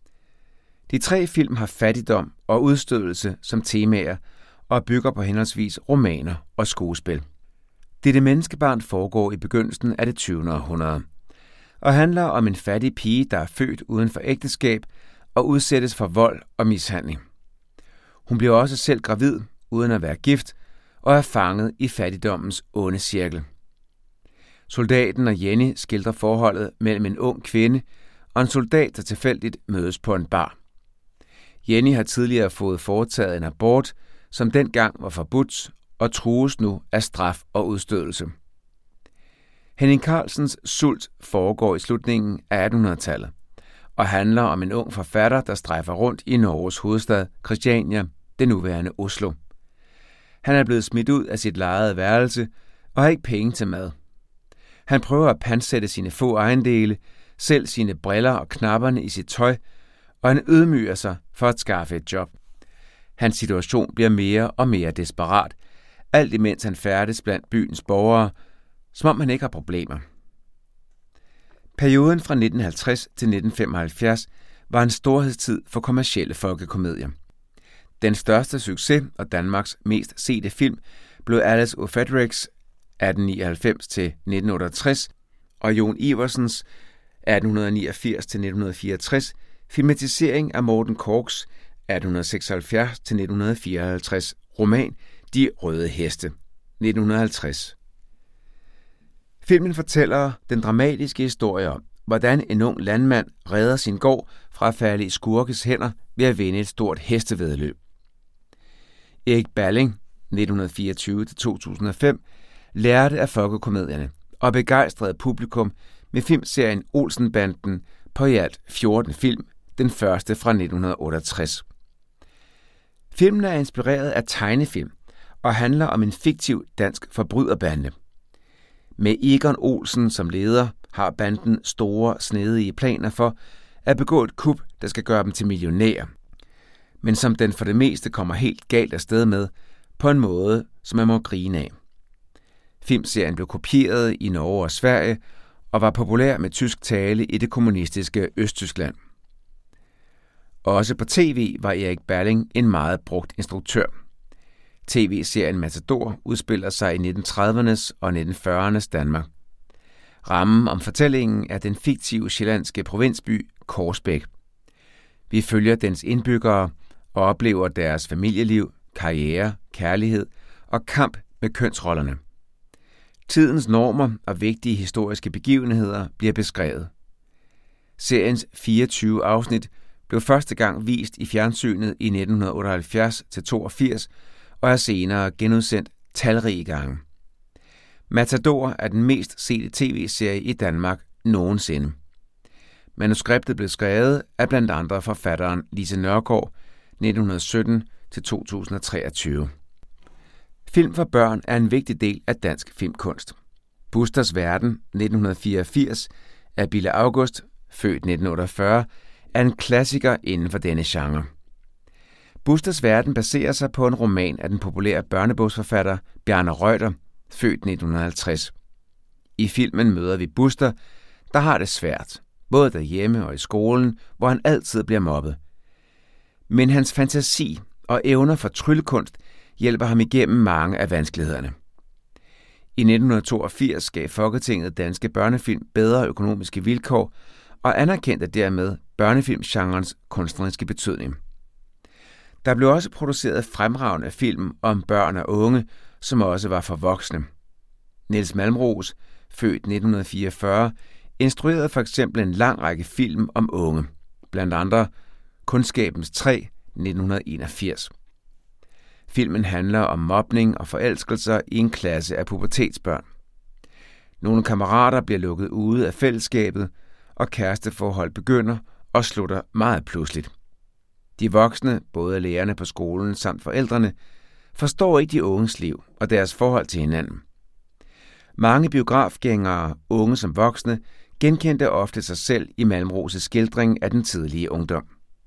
De tre film har fattigdom og udstødelse som temaer og bygger på henholdsvis romaner og skuespil. Ditte Menneskebarn foregår i begyndelsen af det tyvende århundrede og handler om en fattig pige, der er født uden for ægteskab og udsættes for vold og mishandling. Hun bliver også selv gravid uden at være gift og er fanget i fattigdommens onde cirkel. Soldaten og Jenny skildrer forholdet mellem en ung kvinde og en soldat, der tilfældigt mødes på en bar. Jenny har tidligere fået foretaget en abort, som dengang var forbudt, og trues nu af straf og udstødelse. Henning Carlsens Sult foregår i slutningen af attenhundredetallet og handler om en ung forfatter, der strejfer rundt i Norges hovedstad Christiania, det nuværende Oslo. Han er blevet smidt ud af sit lejede værelse og har ikke penge til mad. Han prøver at pantsætte sine få ejendele, selv sine briller og knapperne i sit tøj, og han ydmyger sig for at skaffe et job. Hans situation bliver mere og mere desperat, alt imens han færdes blandt byens borgere, som om han ikke har problemer. Perioden fra nitten halvtreds til nitten femoghalvfjerds var en storhedstid for kommercielle folkekomedier. Den største succes og Danmarks mest sete film blev Alice of Fredericks atten nioghalvfems til nitten otteogtres og Jon Iversens atten niogfirs til nitten fireogtres filmatisering af Morten Korchs atten seksoghalvfjerds til nitten fireoghalvtreds roman De Røde Heste. nitten halvtreds. Filmen fortæller den dramatiske historie om, hvordan en ung landmand redder sin gård fra at falde i skurkes hænder ved at vinde et stort hestevæddeløb. Erik Balling nitten fireogtyve til to tusind og fem lærte af folkekomedierne og begejstrede publikum med filmserien Olsenbanden på i alt fjorten film, den første fra nitten otteogtres. Filmen er inspireret af tegnefilm og handler om en fiktiv dansk forbryderbande. Med Egon Olsen som leder har banden store, snedige planer for at begå et kup, der skal gøre dem til millionærer, men som den for det meste kommer helt galt afsted med på en måde, som man må grine af. Filmserien blev kopieret i Norge og Sverige og var populær med tysk tale i det kommunistiske Østtyskland. Også på tv var Erik Balling en meget brugt instruktør. T V-serien Matador udspiller sig i nitten tredivernes og nitten fyrreernes Danmark. Rammen om fortællingen er den fiktive sjællandske provinsby Korsbæk. Vi følger dens indbyggere og oplever deres familieliv, karriere, kærlighed og kamp med kønsrollerne. Tidens normer og vigtige historiske begivenheder bliver beskrevet. Seriens fireogtyve afsnit blev første gang vist i fjernsynet i nitten otteoghalvfjerds til toogfirs og er senere genudsendt talrige gange. Matador er den mest sete tv-serie i Danmark nogensinde. Manuskriptet blev skrevet af blandt andre forfatteren Lise Nørgaard nitten sytten til to tusind og treogtyve. Film for børn er en vigtig del af dansk filmkunst. Busters Verden nitten fireogfirs af Bille August, født nitten otteogfyrre, er en klassiker inden for denne genre. Busters Verden baserer sig på en roman af den populære børnebogsforfatter Bjarne Reuter, født nitten halvtreds. I filmen møder vi Buster, der har det svært, både derhjemme og i skolen, hvor han altid bliver mobbet. Men hans fantasi og evner for tryllekunst hjælper ham igennem mange af vanskelighederne. I nitten toogfirs gav Folketinget danske børnefilm bedre økonomiske vilkår og anerkendte dermed børnefilmgenrens kunstneriske betydning. Der blev også produceret fremragende film om børn og unge, som også var for voksne. Niels Malmros, født nitten fireogfyrre, instruerede for eksempel en lang række film om unge, blandt andre Kundskabens træ nitten enogfirs. Filmen handler om mobning og forelskelser i en klasse af pubertetsbørn. Nogle kammerater bliver lukket ude af fællesskabet, og kæresteforhold begynder og slutter meget pludseligt. De voksne, både lærerne på skolen samt forældrene, forstår ikke de unges liv og deres forhold til hinanden. Mange biografgængere, unge som voksne, genkendte ofte sig selv i Malmros' skildring af den tidlige ungdom.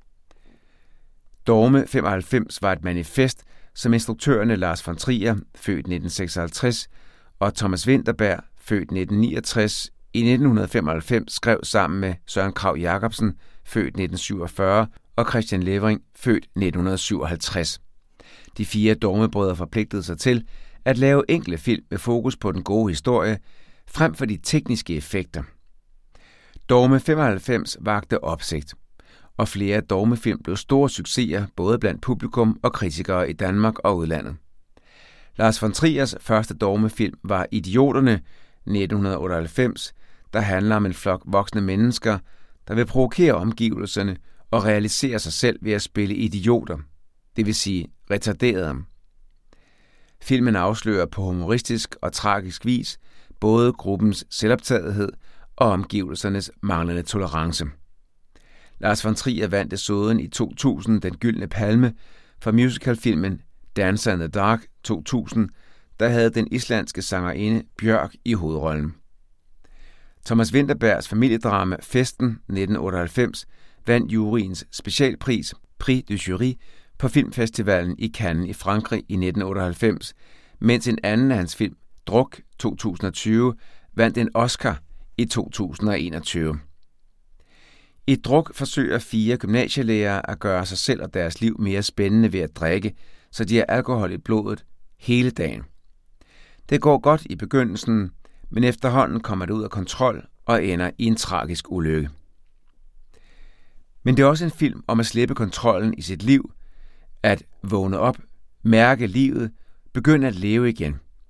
Dogme femoghalvfems var et manifest, som instruktørerne Lars von Trier, født nitten seksoghalvtreds, og Thomas Vinterberg, født nitten niogtres, i nitten femoghalvfems skrev sammen med Søren Kragh Jacobsen, født nitten syvogfyrre, og Christian Levering, født nitten syvoghalvtreds. De fire dogmebrødre forpligtede sig til at lave enkle film med fokus på den gode historie, frem for de tekniske effekter. Dogme femoghalvfems vakte opsigt, og flere dogmefilm blev store succeser både blandt publikum og kritikere i Danmark og udlandet. Lars von Triers første dogmefilm var Idioterne nitten otteoghalvfems, der handler om en flok voksne mennesker, der vil provokere omgivelserne og realisere sig selv ved at spille idioter, det vil sige retarderede. Filmen afslører på humoristisk og tragisk vis både gruppens selvoptagethed og omgivelsernes manglende tolerance. Lars von Trier vandt desuden i to tusind den gyldne palme for musicalfilmen Dancer in the Dark to tusind, der havde den islandske sangerinde Bjørk i hovedrollen. Thomas Vinterbergs familiedrama Festen nitten otteoghalvfems vandt juryens specialpris Prix du Jury på filmfestivalen i Cannes i Frankrig i nitten otteoghalvfems, mens en anden af hans film, Druk to tusind og tyve, vandt en Oscar i to tusind og enogtyve. I Druk forsøger fire gymnasielærere at gøre sig selv og deres liv mere spændende ved at drikke, så de har alkohol i blodet hele dagen. Det går godt i begyndelsen, men efterhånden kommer det ud af kontrol og ender i en tragisk ulykke. Men det er også en film om at slippe kontrollen i sit liv, at vågne op, mærke livet, begynde at leve igen.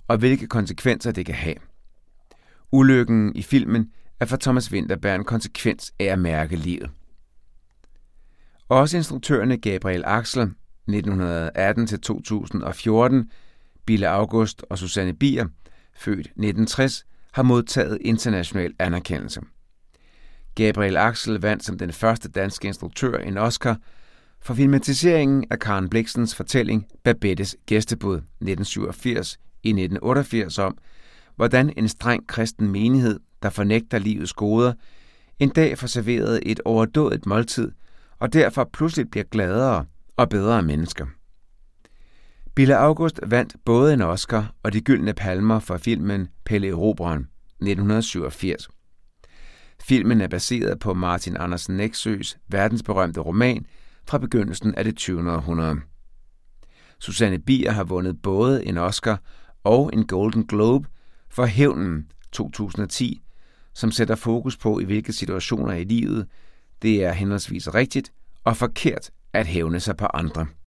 og hvilke konsekvenser det kan have. Ulykken i filmen er for Thomas Vinterberg en konsekvens af at mærke livet. Også instruktørerne Gabriel Axel nitten atten til to tusind og fjorten, Bille August og Susanne Bier, født nitten tres, har modtaget international anerkendelse. Gabriel Axel vandt som den første danske instruktør en Oscar for filmatiseringen af Karen Blixens fortælling Babettes gæstebud nitten syvogfirs i nitten otteogfirs om, hvordan en streng kristen menighed, der fornægter livets goder, en dag får serveret et overdådigt måltid og derfor pludselig bliver gladere og bedre mennesker. Bille August vandt både en Oscar og de gyldne palmer for filmen Pelle Erobreren nitten syvogfirs. Filmen er baseret på Martin Andersen Nexøs verdensberømte roman fra begyndelsen af det tyvende århundrede. Susanne Bier har vundet både en Oscar og en Golden Globe for Hævnen to tusind og ti, som sætter fokus på, i hvilke situationer i livet det er henholdsvis rigtigt og forkert at hævne sig på andre.